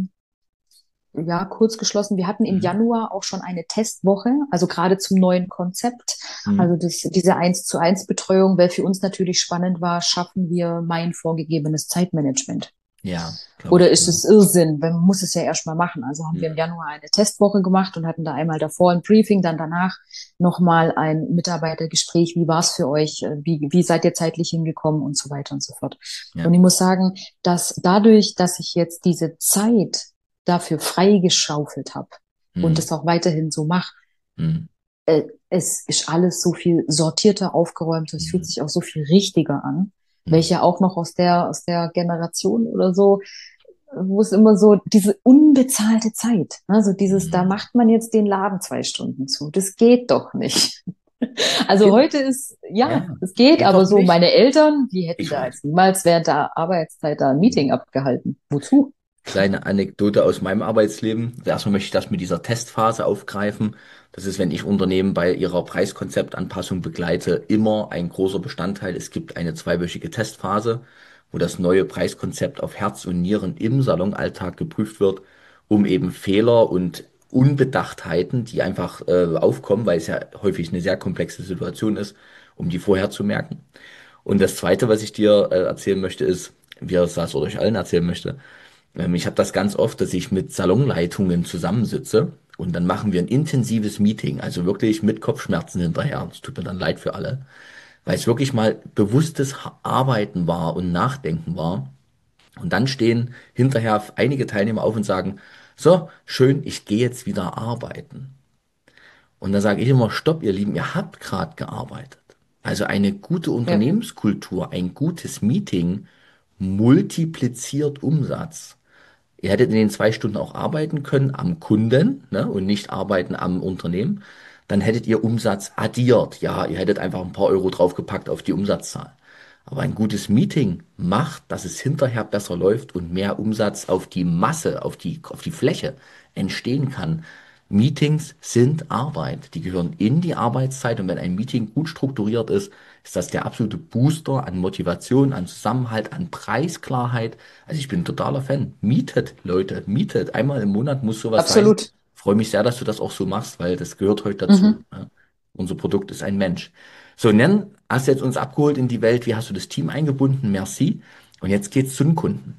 ja, kurz geschlossen. Wir hatten im Mhm. Januar auch schon eine Testwoche, also gerade zum neuen Konzept. Also Mhm. diese 1:1 Betreuung, weil für uns natürlich spannend war, schaffen wir mein vorgegebenes Zeitmanagement? Ja, glaube Oder ich. ist es Irrsinn? Man muss es ja erstmal machen. Also haben wir im Mhm. Januar eine Testwoche gemacht und hatten da einmal davor ein Briefing, dann danach nochmal ein Mitarbeitergespräch. Wie war es für euch? Wie seid ihr zeitlich hingekommen und so weiter und so fort. Und Ja. ich muss sagen, dass dadurch, dass ich jetzt diese Zeit dafür freigeschaufelt habe und Mhm. es auch weiterhin so mache, Mhm. es ist alles so viel sortierter, aufgeräumter, es fühlt Mhm. sich auch so viel richtiger an, Mhm. welche auch noch aus der Generation oder so, wo es immer so diese unbezahlte Zeit, also dieses, da Mhm. macht man jetzt den Laden 2 Stunden zu. Das geht doch nicht. Also Geht, heute ist, ja, ja, es geht, geht aber doch so nicht. meine Eltern, die hätten Ich da weiß. jetzt niemals während der Arbeitszeit da ein Meeting Mhm. abgehalten. Wozu? Kleine Anekdote aus meinem Arbeitsleben. Erstmal möchte ich das mit dieser Testphase aufgreifen. Das ist, wenn ich Unternehmen bei ihrer Preiskonzeptanpassung begleite, immer ein großer Bestandteil. Es gibt eine zweiwöchige Testphase, wo das neue Preiskonzept auf Herz und Nieren im Salonalltag geprüft wird, um eben Fehler und Unbedachtheiten, die einfach aufkommen, weil es ja häufig eine sehr komplexe Situation ist, um die vorher zu merken. Und das Zweite, was ich dir erzählen möchte, ist, wie er das oder euch allen erzählen möchte, ich habe das ganz oft, dass ich mit Salonleitungen zusammensitze und dann machen wir ein intensives Meeting, also wirklich mit Kopfschmerzen hinterher. Es tut mir dann leid für alle, weil es wirklich mal bewusstes Arbeiten war und Nachdenken war. Und dann stehen hinterher einige Teilnehmer auf und sagen, so, schön, ich gehe jetzt wieder arbeiten. Und dann sage ich immer, stopp, ihr Lieben, ihr habt gerade gearbeitet. Also eine gute Ja, Unternehmenskultur, ein gutes Meeting multipliziert Umsatz. Ihr hättet in den 2 Stunden auch arbeiten können am Kunden, ne, und nicht arbeiten am Unternehmen. Dann hättet ihr Umsatz addiert. Ja, ihr hättet einfach ein paar Euro draufgepackt auf die Umsatzzahl. Aber ein gutes Meeting macht, dass es hinterher besser läuft und mehr Umsatz auf die Masse, auf die Fläche entstehen kann. Meetings sind Arbeit. Die gehören in die Arbeitszeit. Und wenn ein Meeting gut strukturiert ist, ist das der absolute Booster an Motivation, an Zusammenhalt, an Preisklarheit. Also ich bin ein totaler Fan. Mietet, Leute, mietet. Einmal im Monat muss sowas sein. absolut. Freue mich sehr, dass du das auch so machst, weil das gehört heute dazu. Mhm. Ja. Unser Produkt ist ein Mensch. So, Nen, hast jetzt uns abgeholt in die Welt. Wie hast du das Team eingebunden? Merci. Und jetzt geht's zum Kunden.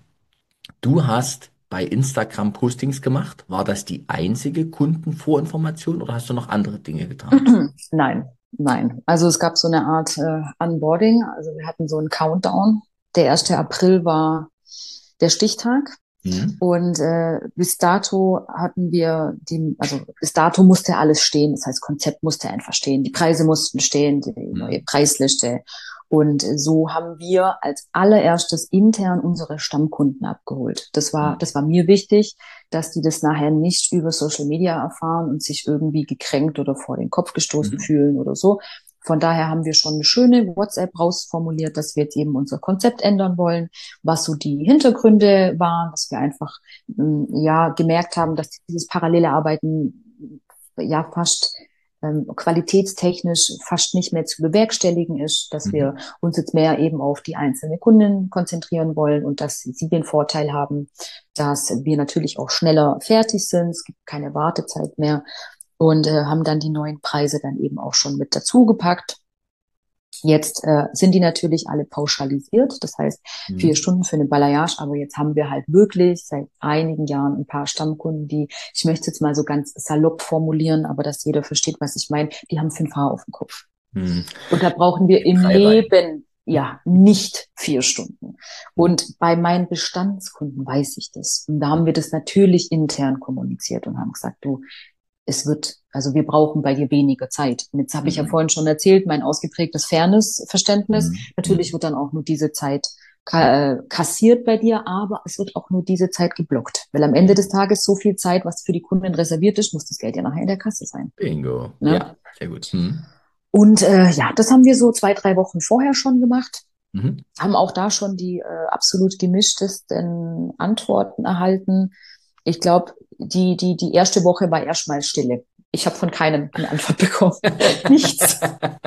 Du hast bei Instagram Postings gemacht. War das die einzige Kundenvorinformation oder hast du noch andere Dinge getan? Nein, nein. Also es gab so eine Art Onboarding. Also wir hatten so einen Countdown. Der 1. April war der Stichtag. Mhm. Und bis dato hatten wir also bis dato musste alles stehen. Das heißt, Konzept musste einfach stehen, die Preise mussten stehen, die neue Mhm. Preisliste. Und so haben wir als allererstes intern unsere Stammkunden abgeholt. Mhm. Das war mir wichtig, dass die das nachher nicht über Social Media erfahren und sich irgendwie gekränkt oder vor den Kopf gestoßen Mhm. fühlen oder so. Von daher haben wir schon eine schöne WhatsApp rausformuliert, dass wir jetzt eben unser Konzept ändern wollen, was so die Hintergründe waren, dass wir einfach ja gemerkt haben, dass dieses parallele Arbeiten ja fast qualitätstechnisch fast nicht mehr zu bewerkstelligen ist, dass Mhm. wir uns jetzt mehr eben auf die einzelne Kundin konzentrieren wollen und dass sie den Vorteil haben, dass wir natürlich auch schneller fertig sind. Es gibt keine Wartezeit mehr und haben dann die neuen Preise dann eben auch schon mit dazu gepackt. Jetzt sind die natürlich alle pauschalisiert, das heißt 4 Stunden für eine Balayage, aber jetzt haben wir halt wirklich seit einigen Jahren ein paar Stammkunden, die, ich möchte jetzt mal so ganz salopp formulieren, aber dass jeder versteht, was ich meine, die haben 5 Haar auf dem Kopf. Mhm. Und da brauchen wir im Drei Reihen. Leben ja nicht 4 Stunden. Und bei meinen Bestandskunden weiß ich das. Und da haben wir das natürlich intern kommuniziert und haben gesagt, du, also wir brauchen bei dir weniger Zeit. Und jetzt habe ich ja Mhm. vorhin schon erzählt, mein ausgeprägtes Fairness-Verständnis. Mhm. Natürlich Mhm. wird dann auch nur diese Zeit kassiert bei dir, aber es wird auch nur diese Zeit geblockt. Weil am Ende des Tages so viel Zeit, was für die Kunden reserviert ist, muss das Geld ja nachher in der Kasse sein. Bingo. Ne? Ja, sehr gut. Mhm. Und ja, das haben wir so 2, 3 Wochen vorher schon gemacht, Mhm. haben auch da schon die absolut gemischtesten Antworten erhalten. Ich glaube, die erste Woche war erstmal Stille. Ich habe von keinem eine Antwort bekommen. Nichts.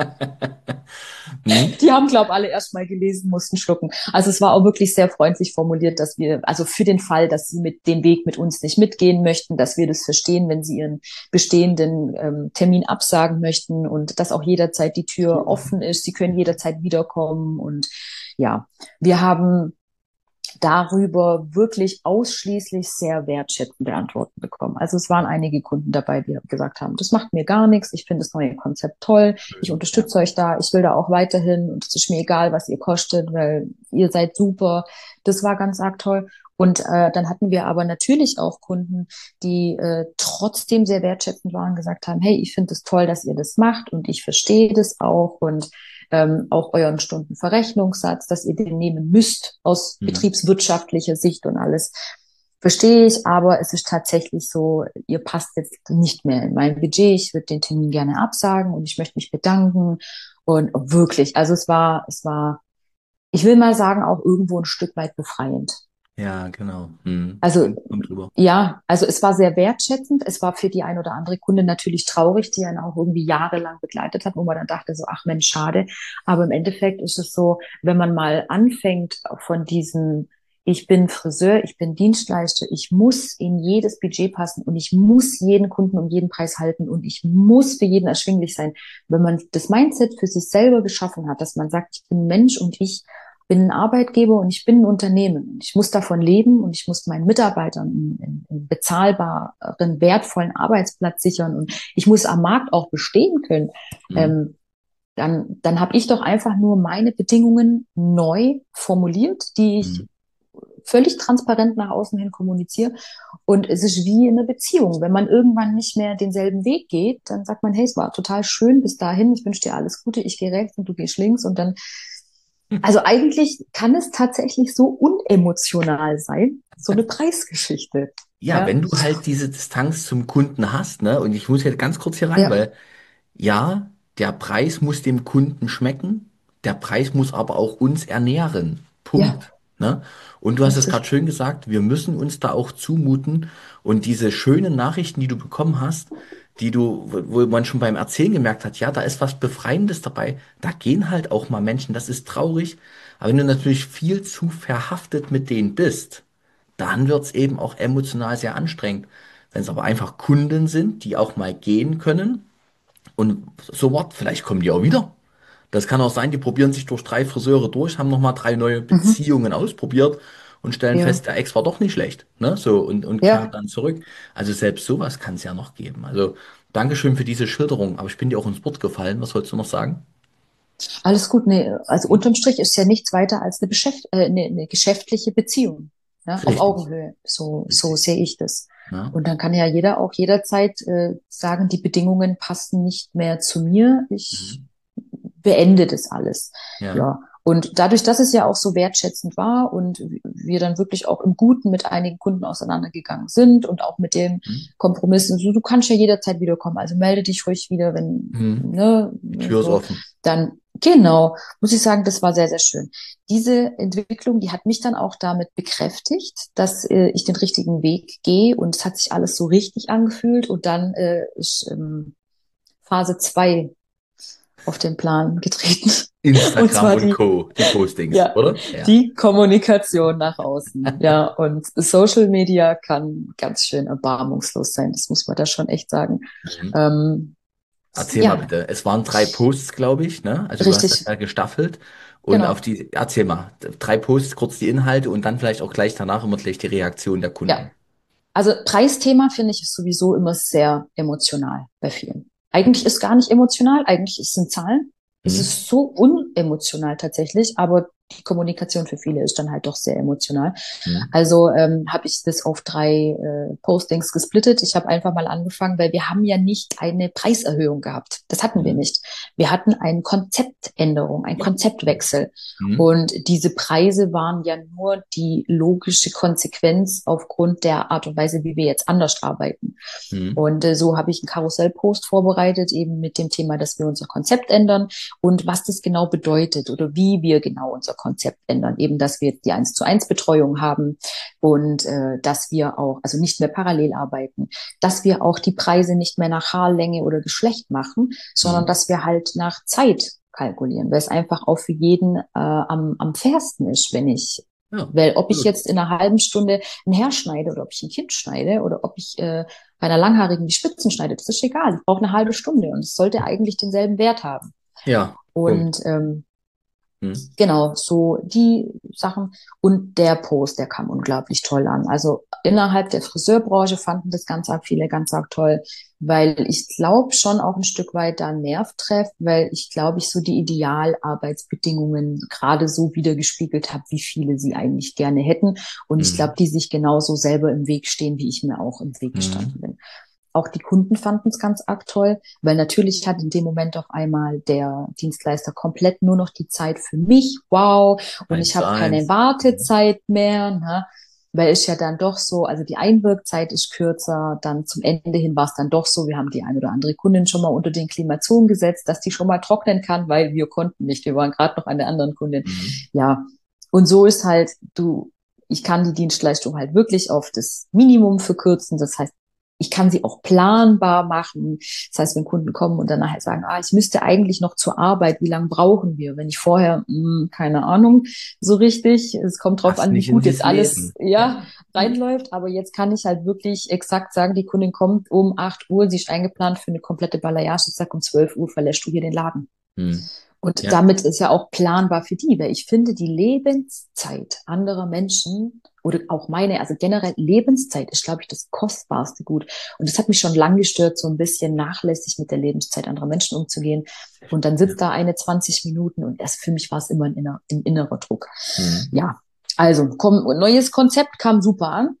Mhm. Die haben, glaube ich, alle erstmal gelesen, mussten schlucken. Also es war auch wirklich sehr freundlich formuliert, dass wir, also für den Fall, dass sie mit den Weg mit uns nicht mitgehen möchten, dass wir das verstehen, wenn sie ihren bestehenden Termin absagen möchten und dass auch jederzeit die Tür offen ist. Sie können jederzeit wiederkommen. Und ja, wir haben darüber wirklich ausschließlich sehr wertschätzende Antworten bekommen. Also es waren einige Kunden dabei, die gesagt haben, das macht mir gar nichts, ich finde das neue Konzept toll, ich Schön. Ja. unterstütze euch da, ich will da auch weiterhin und es ist mir egal, was ihr kostet, weil ihr seid super. Das war ganz arg toll. Und dann hatten wir aber natürlich auch Kunden, die trotzdem sehr wertschätzend waren, gesagt haben, hey, ich finde es toll, dass ihr das macht und ich verstehe das auch und auch euren Stundenverrechnungssatz, dass ihr den nehmen müsst aus Mhm. betriebswirtschaftlicher Sicht und alles. Verstehe ich, aber es ist tatsächlich so, ihr passt jetzt nicht mehr in mein Budget. Ich würde den Termin gerne absagen und ich möchte mich bedanken. Und wirklich, also es war, ich will mal sagen, auch irgendwo ein Stück weit befreiend. Ja, genau. Mhm. Also Kommt drüber. ja, also es war sehr wertschätzend. Es war für die ein oder andere Kunde natürlich traurig, die einen auch irgendwie jahrelang begleitet hat, wo man dann dachte so, ach Mensch, schade. Aber im Endeffekt ist es so, wenn man mal anfängt von diesem, ich bin Friseur, ich bin Dienstleister, ich muss in jedes Budget passen und ich muss jeden Kunden um jeden Preis halten und ich muss für jeden erschwinglich sein. Wenn man das Mindset für sich selber geschaffen hat, dass man sagt, ich bin Mensch und ich bin ein Arbeitgeber und ich bin ein Unternehmen. Ich muss davon leben und ich muss meinen Mitarbeitern einen bezahlbaren, wertvollen Arbeitsplatz sichern und ich muss am Markt auch bestehen können. Mhm. Ähm, dann habe ich doch einfach nur meine Bedingungen neu formuliert, die ich Mhm. völlig transparent nach außen hin kommuniziere. Und es ist wie in einer Beziehung. Wenn man irgendwann nicht mehr denselben Weg geht, dann sagt man, hey, es war total schön bis dahin, ich wünsche dir alles Gute, ich gehe rechts und du gehst links und dann also eigentlich kann es tatsächlich so unemotional sein, so eine Preisgeschichte. Ja, Ja, wenn du halt diese Distanz zum Kunden hast, ne, und ich muss jetzt ganz kurz hier rein, ja, weil ja, der Preis muss dem Kunden schmecken, der Preis muss aber auch uns ernähren. ja, Punkt. Ne? Und du hast es gerade richtig. schön gesagt, wir müssen uns da auch zumuten und diese schönen Nachrichten, die du bekommen hast, wo man schon beim Erzählen gemerkt hat, ja, da ist was Befreiendes dabei, da gehen halt auch mal Menschen, das ist traurig, aber wenn du natürlich viel zu verhaftet mit denen bist, dann wird's eben auch emotional sehr anstrengend. Wenn es aber einfach Kunden sind, die auch mal gehen können, und so what, vielleicht kommen die auch wieder. Das kann auch sein, die probieren sich durch 3 Friseure durch, haben nochmal 3 neue Mhm. Beziehungen ausprobiert und stellen Ja, fest, der Ex war doch nicht schlecht, ne? So, und kehren ja, dann zurück. Also selbst sowas kann es ja noch geben. Also Dankeschön für diese Schilderung, aber ich bin dir auch ins Wort gefallen. Was wolltest du noch sagen? alles gut. Nee, also Hm? unterm Strich ist ja nichts weiter als eine geschäftliche Beziehung, ja, auf Richtig, Augenhöhe. So richtig. sehe ich das. Ja, Und dann kann ja jeder auch jederzeit sagen, die Bedingungen passen nicht mehr zu mir. Ich mhm. beende das alles. Ja, Ja. Und dadurch, dass es ja auch so wertschätzend war und wir dann wirklich auch im Guten mit einigen Kunden auseinandergegangen sind und auch mit dem mhm. Kompromiss, so, du kannst ja jederzeit wiederkommen, also melde dich ruhig wieder, wenn, Mhm. ne, Die Tür ist so, offen. dann, genau, muss ich sagen, das war sehr, sehr schön. Diese Entwicklung, die hat mich dann auch damit bekräftigt, dass ich den richtigen Weg gehe und es hat sich alles so richtig angefühlt und dann ist Phase 2 auf den Plan getreten. Und Instagram zwar und Co., die Postings, ja, oder? Ja. die Kommunikation nach außen. Ja, und Social Media kann ganz schön erbarmungslos sein. Das muss man da schon echt sagen. Mhm. Ähm, Erzähl mal ja, bitte. Es waren 3 Posts, glaube ich, ne? Also du hast das richtig, ja gestaffelt. Und genau. erzähl mal, 3 Posts, kurz die Inhalte und dann vielleicht auch gleich danach immer gleich die Reaktion der Ja, Kunden. also Preisthema finde ich ist sowieso immer sehr emotional bei vielen. Eigentlich ist gar nicht emotional, eigentlich ist es sind Zahlen. Es Mhm. ist so unemotional tatsächlich, aber die Kommunikation für viele ist dann halt doch sehr emotional. Mhm. Also habe ich das auf 3 Postings gesplittet. Ich habe einfach mal angefangen, weil wir haben ja nicht eine Preiserhöhung gehabt. Das hatten wir Mhm. nicht. Wir hatten eine Konzeptänderung, einen Konzeptwechsel. Mhm. Und diese Preise waren ja nur die logische Konsequenz aufgrund der Art und Weise, wie wir jetzt anders arbeiten. Mhm. Und so habe ich einen Karussellpost vorbereitet, eben mit dem Thema, dass wir unser Konzept ändern und was das genau bedeutet oder wie wir genau unser Konzept ändern. Eben, dass wir die 1:1 Betreuung haben und dass wir auch, also nicht mehr parallel arbeiten, dass wir auch die Preise nicht mehr nach Haarlänge oder Geschlecht machen, sondern Mhm. dass wir halt nach Zeit kalkulieren, weil es einfach auch für jeden am fairsten ist, wenn ich Ja, weil ob ich gut. jetzt in einer halben Stunde ein Haar schneide oder ob ich ein Kind schneide oder ob ich bei einer Langhaarigen die Spitzen schneide, das ist egal. Ich brauche eine halbe Stunde und es sollte eigentlich denselben Wert haben. Ja, Punkt. Und Mhm. genau, so die Sachen. Und der Post, der kam unglaublich toll an. Also innerhalb der Friseurbranche fanden das ganz arg viele ganz arg toll, weil ich glaube schon auch ein Stück weit da einen Nerv treffe, weil ich glaube, ich so die Idealarbeitsbedingungen gerade so wiedergespiegelt habe, wie viele sie eigentlich gerne hätten. Und ich glaube, Mhm. die sich genauso selber im Weg stehen, wie ich mir auch im Weg gestanden Mhm. bin. Auch die Kunden fanden es ganz arg toll, weil natürlich hat in dem Moment auf einmal der Dienstleister komplett nur noch die Zeit für mich. Wow. Und Eins ich zu habe keine eins. Mhm. Wartezeit mehr, ne? Weil es ja dann doch so, also die Einwirkzeit ist kürzer, dann zum Ende hin war es dann doch so, wir haben die ein oder andere Kundin schon mal unter den Klimazonen gesetzt, dass die schon mal trocknen kann, weil wir konnten nicht. Wir waren gerade noch an der anderen Kundin. Mhm. Ja. Und so ist halt, ich kann die Dienstleistung halt wirklich auf das Minimum verkürzen. Das heißt, ich kann sie auch planbar machen. Das heißt, wenn Kunden kommen und dann nachher sagen, ich müsste eigentlich noch zur Arbeit, wie lange brauchen wir? Wenn ich vorher, keine Ahnung, so richtig, es kommt drauf Passt an, wie nicht in gut jetzt das alles, Leben. ja, Ja, gut. reinläuft. Aber jetzt kann ich halt wirklich exakt sagen, die Kundin kommt um 8 Uhr, sie ist eingeplant für eine komplette Balayage. Ich sag, um 12 Uhr verlässt du hier den Laden. Mhm. Und Ja, damit ist ja auch planbar für die, weil ich finde, die Lebenszeit anderer Menschen oder auch meine, also generell Lebenszeit ist, glaube ich, das kostbarste Gut. Und das hat mich schon lang gestört, so ein bisschen nachlässig mit der Lebenszeit anderer Menschen umzugehen. Und dann ja. sitzt da eine 20 Minuten und erst für mich war es immer ein innerer Druck. Mhm. Ja, also neues Konzept kam super an.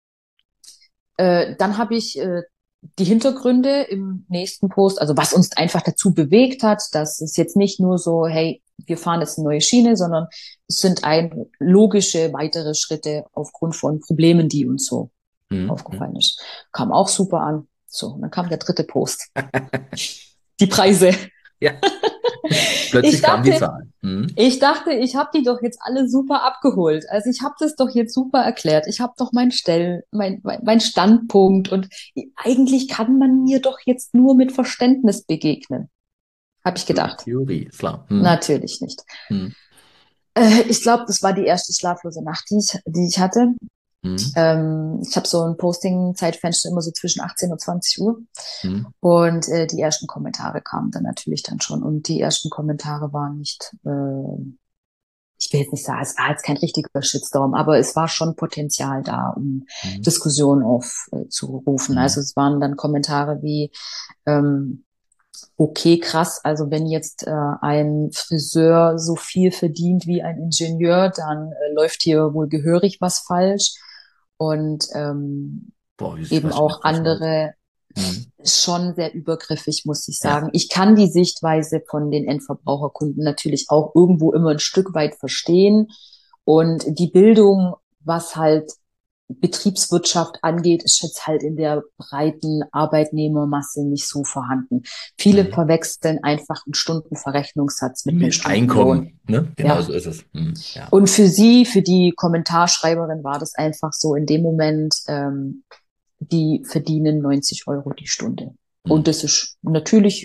Dann habe ich die Hintergründe im nächsten Post, also was uns einfach dazu bewegt hat, dass es jetzt nicht nur so, hey, wir fahren jetzt eine neue Schiene, sondern es sind logische weitere Schritte aufgrund von Problemen, die uns so Mhm. Mhm. aufgefallen ist. Kam auch super an. So, und dann kam der 3. Post. Die Preise. Ja, Ich plötzlich kam die dachte, Zahl. Mhm. ich habe die doch jetzt alle super abgeholt. Also ich habe das doch jetzt super erklärt. Ich habe doch mein Standpunkt und eigentlich kann man mir doch jetzt nur mit Verständnis begegnen, habe ich Gute gedacht. Theorie, ist klar. Mhm. Natürlich nicht. Mhm. Ich glaube, das war die erste schlaflose Nacht, die ich hatte. Mhm. Ich habe so ein Posting-Zeitfenster immer so zwischen 18 und 20 Uhr. Mhm. Und die ersten Kommentare kamen dann natürlich dann schon. Und die ersten Kommentare waren nicht ich will jetzt nicht sagen, es war jetzt kein richtiger Shitstorm, aber es war schon Potenzial da, um Mhm. Diskussionen aufzurufen. Also Mhm. es waren dann Kommentare wie, ähm, okay, krass, also wenn jetzt ein Friseur so viel verdient wie ein Ingenieur, dann läuft hier wohl gehörig was falsch. Und Boah, wie sieht eben was denn auch etwas falsch? andere Mhm. schon sehr übergriffig, muss ich Ja. sagen. Ich kann die Sichtweise von den Endverbraucherkunden natürlich auch irgendwo immer ein Stück weit verstehen. Und die Bildung, was halt Betriebswirtschaft angeht, ist jetzt halt in der breiten Arbeitnehmermasse nicht so vorhanden. Viele Mhm. verwechseln einfach einen Stundenverrechnungssatz mit einem Mit Stundenlohn. Einkommen, ne? Genau Ja. so ist es. Mhm. Ja. Und für die Kommentarschreiberin war das einfach so in dem Moment, die verdienen 90 € die Stunde. Und Mhm. das ist natürlich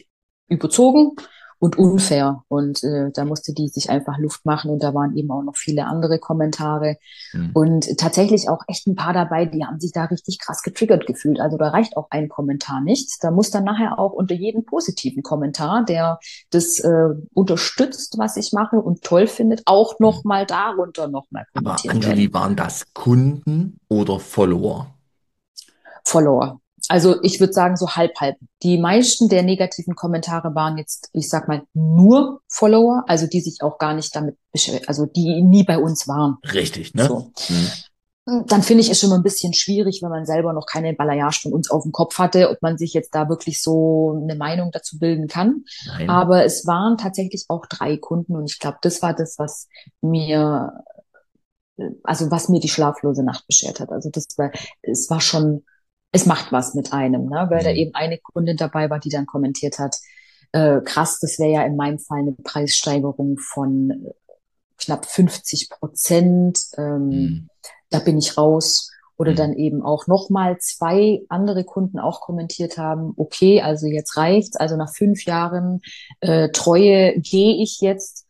überzogen und unfair. Und da musste die sich einfach Luft machen und da waren eben auch noch viele andere Kommentare. Hm. Und tatsächlich auch echt ein paar dabei, die haben sich da richtig krass getriggert gefühlt. Also da reicht auch ein Kommentar nicht. Da muss dann nachher auch unter jeden positiven Kommentar, der das unterstützt, was ich mache und toll findet, auch Hm. nochmal darunter nochmal Aber kommentiert werden. Anjali, waren das Kunden oder Follower? Follower. Also ich würde sagen so halb halb. Die meisten der negativen Kommentare waren jetzt, ich sag mal, nur Follower, also die sich auch gar nicht damit, also die nie bei uns waren. Richtig, ne? So. Hm. Dann finde ich es schon mal ein bisschen schwierig, wenn man selber noch keine Balayage von uns auf dem Kopf hatte, ob man sich jetzt da wirklich so eine Meinung dazu bilden kann. Nein. Aber es waren tatsächlich auch 3 Kunden und ich glaube, das war das, was mir, also was mir die schlaflose Nacht beschert hat. Also das war, es war schon, es macht was mit einem, ne? Weil da Hm. eben eine Kundin dabei war, die dann kommentiert hat, krass, das wäre ja in meinem Fall eine Preissteigerung von knapp 50%. Hm. Da bin ich raus. Oder Hm. dann eben auch nochmal 2 andere Kunden auch kommentiert haben, okay, also jetzt reicht's, also nach 5 Jahren Treue gehe ich jetzt.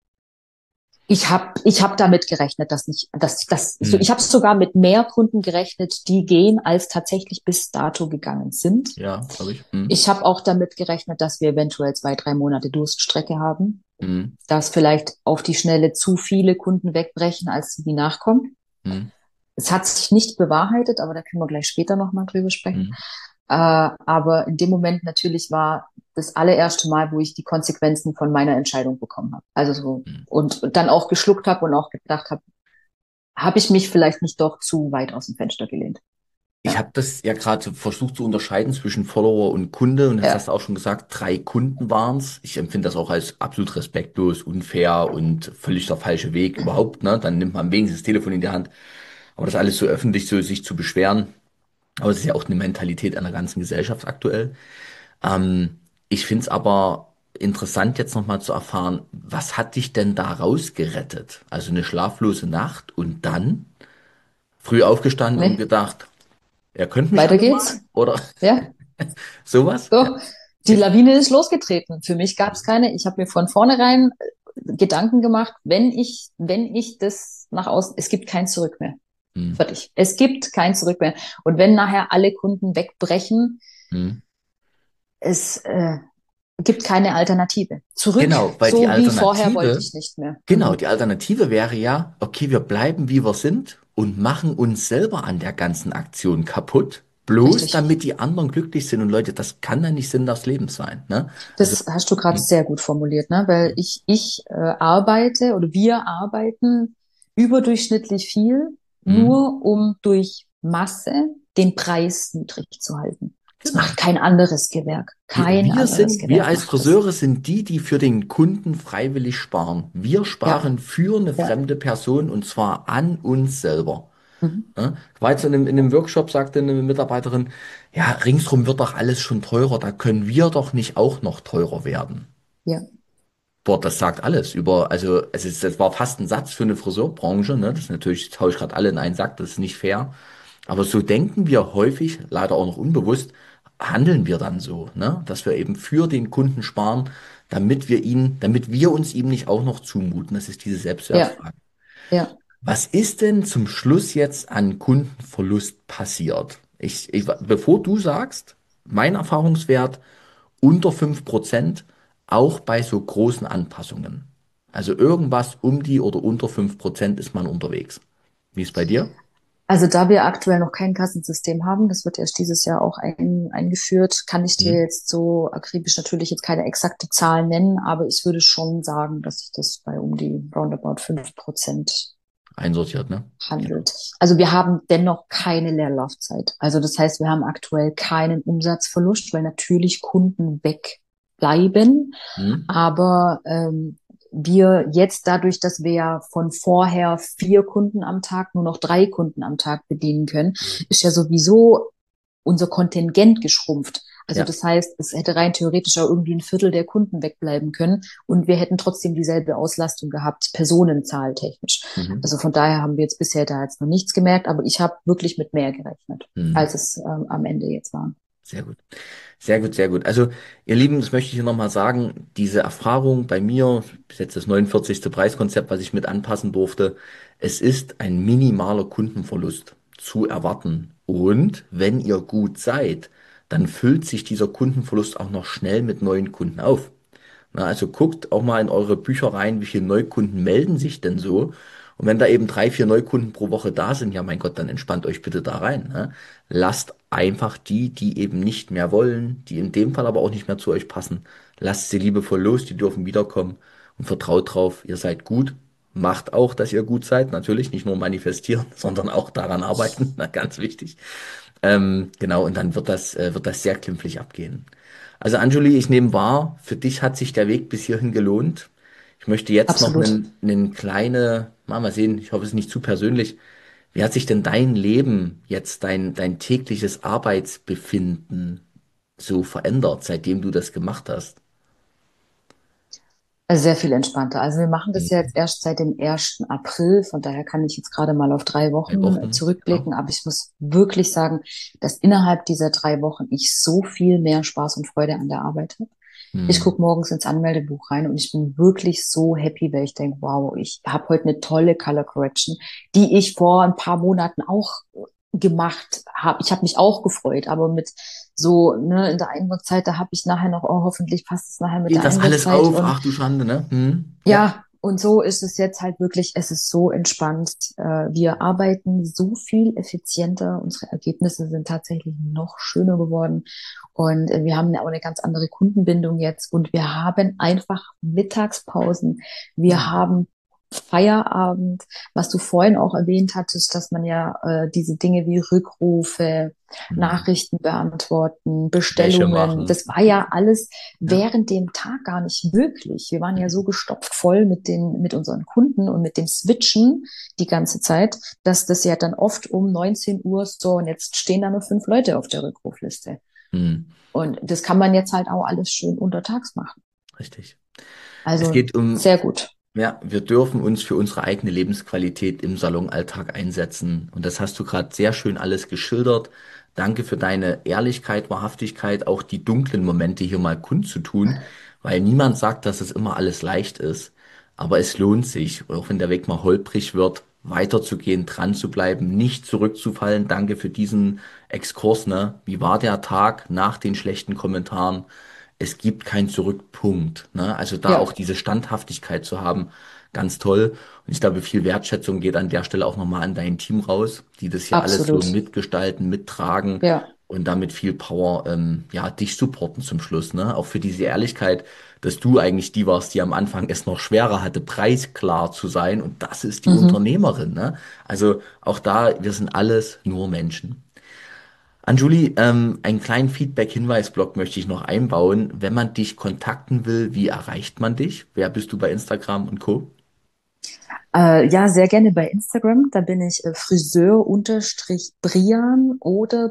Ich hab damit gerechnet, dass nicht, dass so, Hm. ich habe sogar mit mehr Kunden gerechnet, die gehen, als tatsächlich bis dato gegangen sind. Ja, glaube ich. Hm. Ich habe auch damit gerechnet, dass wir eventuell 2, 3 Monate Durststrecke haben, Hm. dass vielleicht auf die Schnelle zu viele Kunden wegbrechen, als die nachkommen. Hm. Es hat sich nicht bewahrheitet, aber da können wir gleich später nochmal drüber sprechen. Hm. Aber in dem Moment natürlich war das allererste Mal, wo ich die Konsequenzen von meiner Entscheidung bekommen habe. Also so Hm. und dann auch geschluckt habe und auch gedacht habe ich mich vielleicht nicht doch zu weit aus dem Fenster gelehnt. Ich Ja, habe das ja gerade so versucht zu unterscheiden zwischen Follower und Kunde und jetzt hast ja, du auch schon gesagt, 3 Kunden waren's. Ich empfinde das auch als absolut respektlos, unfair und völlig der falsche Weg überhaupt, ne? Dann nimmt man wenigstens das Telefon in die Hand. Aber das alles so öffentlich so sich zu beschweren, aber es ist ja auch eine Mentalität einer ganzen Gesellschaft aktuell. Ich finde es aber interessant jetzt nochmal zu erfahren, was hat dich denn da rausgerettet? Also eine schlaflose Nacht und dann früh aufgestanden und ne, gedacht, ihr könnt mich weiter alle mal geht's. oder Ja, sowas? Ja, so. Die okay. Lawine ist losgetreten. Für mich gab es keine. Ich habe mir von vornherein Gedanken gemacht, wenn ich das nach außen, es gibt kein Zurück mehr. Hm, Fertig. Es gibt kein Zurück mehr. Und wenn nachher alle Kunden wegbrechen, hm. es gibt keine Alternative. Zurück, Genau, weil die so wie vorher, wollte Alternative, ich nicht mehr. genau, Mhm. die Alternative wäre ja, okay, wir bleiben wie wir sind und machen uns selber an der ganzen Aktion kaputt, bloß Richtig. damit die anderen glücklich sind. Und Leute, das kann ja nicht Sinn des Lebens sein, ne? Also, Das hast du gerade hm, sehr gut formuliert, ne? Weil ich arbeite oder wir arbeiten überdurchschnittlich viel, hm. nur um durch Masse den Preis niedrig zu halten. Das Genau. macht kein anderes Gewerk. Kein anderes Wir Gewerk als macht das. Friseure sind die, die für den Kunden freiwillig sparen. Wir Ja, sparen für eine ja. fremde Person und zwar an uns selber. Mhm. Ja, ich war jetzt in einem Workshop, sagte eine Mitarbeiterin, ja, ringsrum wird doch alles schon teurer, da können wir doch nicht auch noch teurer werden. Ja, Boah, das sagt alles über, also das war fast ein Satz für eine Friseurbranche, ne? Das ist natürlich, das hau ich gerade alle in einen Sack, das ist nicht fair. Aber so denken wir häufig, leider auch noch unbewusst, handeln wir dann so, ne? Dass wir eben für den Kunden sparen, damit wir uns ihm nicht auch noch zumuten. Das ist diese ja, Selbstwertfrage. ja. Was ist denn zum Schluss jetzt an Kundenverlust passiert? Bevor du sagst, mein Erfahrungswert unter 5%, auch bei so großen Anpassungen. Also irgendwas um die oder unter 5% ist man unterwegs. Wie ist bei dir? Also da wir aktuell noch kein Kassensystem haben, das wird erst dieses Jahr auch eingeführt, kann ich dir Hm? jetzt so akribisch natürlich jetzt keine exakte Zahl nennen, aber ich würde schon sagen, dass sich das bei um die roundabout 5% Einsortiert, ne? Ja. handelt. Also wir haben dennoch keine Leerlaufzeit. Also das heißt, wir haben aktuell keinen Umsatzverlust, weil natürlich Kunden wegbleiben. Hm? Aber wir jetzt dadurch, dass wir ja von vorher 4 Kunden am Tag nur noch 3 Kunden am Tag bedienen können, ist ja sowieso unser Kontingent geschrumpft. Also Ja. das heißt, es hätte rein theoretisch auch irgendwie ein Viertel der Kunden wegbleiben können und wir hätten trotzdem dieselbe Auslastung gehabt, Personenzahl technisch. Mhm. Also von daher haben wir jetzt bisher da jetzt noch nichts gemerkt, aber ich habe wirklich mit mehr gerechnet, Mhm. als es am Ende jetzt war. Sehr gut. Sehr gut, sehr gut. Also, ihr Lieben, das möchte ich hier nochmal sagen, diese Erfahrung bei mir, bis jetzt das 49. Preiskonzept, was ich mit anpassen durfte, es ist ein minimaler Kundenverlust zu erwarten. Und wenn ihr gut seid, dann füllt sich dieser Kundenverlust auch noch schnell mit neuen Kunden auf. Na, also guckt auch mal in eure Bücher rein, wie viele Neukunden melden sich denn so. Und wenn da eben 3, 4 Neukunden pro Woche da sind, ja mein Gott, dann entspannt euch bitte da rein. Ne? Lasst einfach die, die eben nicht mehr wollen, die in dem Fall aber auch nicht mehr zu euch passen, lasst sie liebevoll los, die dürfen wiederkommen und vertraut drauf, ihr seid gut. Macht auch, dass ihr gut seid, natürlich, nicht nur manifestieren, sondern auch daran arbeiten, na, ganz wichtig. Genau, und dann wird das sehr glimpflich abgehen. Also Anjuli, ich nehme wahr, für dich hat sich der Weg bis hierhin gelohnt. Ich möchte jetzt noch Absolut. mal sehen, ich hoffe, es ist nicht zu persönlich. Wie hat sich denn dein Leben jetzt, dein tägliches Arbeitsbefinden so verändert, seitdem du das gemacht hast? Also sehr viel entspannter. Also wir machen das ja Mhm. jetzt erst seit dem 1. April, von daher kann ich jetzt gerade mal auf 3 Wochen 3 Wochen, ja. zurückblicken, aber ich muss wirklich sagen, dass innerhalb dieser 3 Wochen ich so viel mehr Spaß und Freude an der Arbeit habe. Ich Hm. gucke morgens ins Anmeldebuch rein und ich bin wirklich so happy, weil ich denke, wow, ich habe heute eine tolle Color Correction, die ich vor ein paar Monaten auch gemacht habe. Ich habe mich auch gefreut, aber mit so, ne, in der Einwurfzeit, da habe ich nachher noch, oh, hoffentlich passt es nachher mit Geht der das alles Einwurfzeit auf? und Ach du Schande, ne? Hm. Ja. ja, und so ist es jetzt halt wirklich, es ist so entspannt. Wir arbeiten so viel effizienter. Unsere Ergebnisse sind tatsächlich noch schöner geworden. Und wir haben auch eine ganz andere Kundenbindung jetzt. Und wir haben einfach Mittagspausen. Wir Hm. haben Feierabend, was du vorhin auch erwähnt hattest, dass man ja diese Dinge wie Rückrufe, Hm. Nachrichten beantworten, Wäsche Bestellungen, machen. das war ja alles Ja. während dem Tag gar nicht möglich. Wir waren ja so gestopft voll mit unseren Kunden und mit dem Switchen die ganze Zeit, dass das ja dann oft um 19 Uhr so und jetzt stehen da nur 5 Leute auf der Rückrufliste. Hm. Und das kann man jetzt halt auch alles schön untertags machen. Richtig. Es Also geht um sehr gut. Ja, wir dürfen uns für unsere eigene Lebensqualität im Salonalltag einsetzen. Und das hast du gerade sehr schön alles geschildert. Danke für deine Ehrlichkeit, Wahrhaftigkeit, auch die dunklen Momente hier mal kundzutun, weil niemand sagt, dass es immer alles leicht ist. Aber es lohnt sich, auch wenn der Weg mal holprig wird, weiterzugehen, dran zu bleiben, nicht zurückzufallen. Danke für diesen Exkurs, ne? Wie war der Tag nach den schlechten Kommentaren? Es gibt keinen Zurückpunkt, ne? Also da auch Ja, diese Standhaftigkeit zu haben, ganz toll. Und ich glaube, viel Wertschätzung geht an der Stelle auch nochmal an dein Team raus, die das hier alles so absolut. mitgestalten, mittragen Ja. und damit viel Power, ja, dich supporten zum Schluss, ne? Auch für diese Ehrlichkeit, dass du eigentlich die warst, die am Anfang es noch schwerer hatte, preisklar zu sein. Und das ist die Mhm. Unternehmerin, ne? Also auch da, wir sind alles nur Menschen. Anjuli, einen kleinen Feedback-Hinweisblock möchte ich noch einbauen. Wenn man dich kontakten will, wie erreicht man dich? Wer bist du bei Instagram und Co.? Ja, sehr gerne bei Instagram. Da bin ich Friseur-Brian oder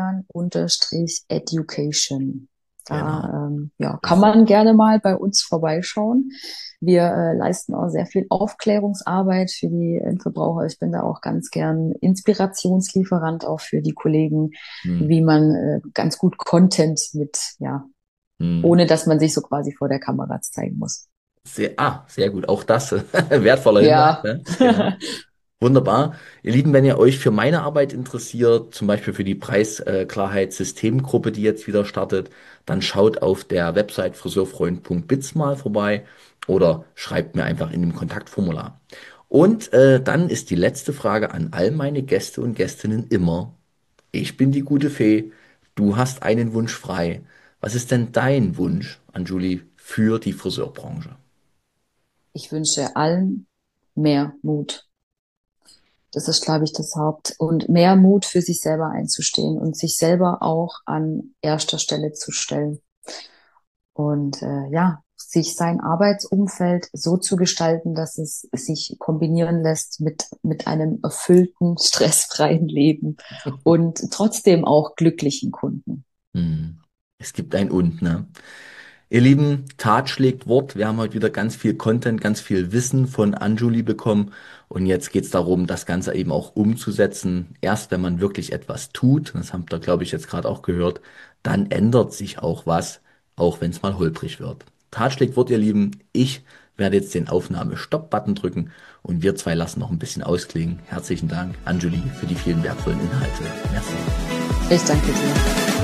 Brian-Education. Genau. Da ja, kann Das, man gerne mal bei uns vorbeischauen. Wir leisten auch sehr viel Aufklärungsarbeit für die Endverbraucher. Ich bin da auch ganz gern Inspirationslieferant auch für die Kollegen, hm, wie man ganz gut Content mit, ja, hm. ohne dass man sich so quasi vor der Kamera zeigen muss. Sehr gut. Auch das, wertvoller Hinweis, Ja. ne? Genau. Wunderbar. Ihr Lieben, wenn ihr euch für meine Arbeit interessiert, zum Beispiel für die Preisklarheit Systemgruppe, die jetzt wieder startet, dann schaut auf der Website friseurfreund.biz mal vorbei oder schreibt mir einfach in dem Kontaktformular. Und dann ist die letzte Frage an all meine Gäste und Gästinnen immer: Ich bin die gute Fee, du hast einen Wunsch frei. Was ist denn dein Wunsch, Anjuli, für die Friseurbranche? Ich wünsche allen mehr Mut. Das ist, glaube ich, das Haupt. Und mehr Mut für sich selber einzustehen und sich selber auch an erster Stelle zu stellen. Und ja, sich sein Arbeitsumfeld so zu gestalten, dass es sich kombinieren lässt mit einem erfüllten, stressfreien Leben und trotzdem auch glücklichen Kunden. Hm. Es gibt ein Und, ne? Ihr Lieben, Tat schlägt Wort. Wir haben heute wieder ganz viel Content, ganz viel Wissen von Anjuli bekommen. Und jetzt geht es darum, das Ganze eben auch umzusetzen. Erst wenn man wirklich etwas tut, das habt ihr, glaube ich, jetzt gerade auch gehört, dann ändert sich auch was, auch wenn es mal holprig wird. Tat schlägt Wort, ihr Lieben. Ich werde jetzt den Aufnahme-Stopp-Button drücken und wir zwei lassen noch ein bisschen ausklingen. Herzlichen Dank, Anjuli, für die vielen wertvollen Inhalte. Merci. Ich danke dir.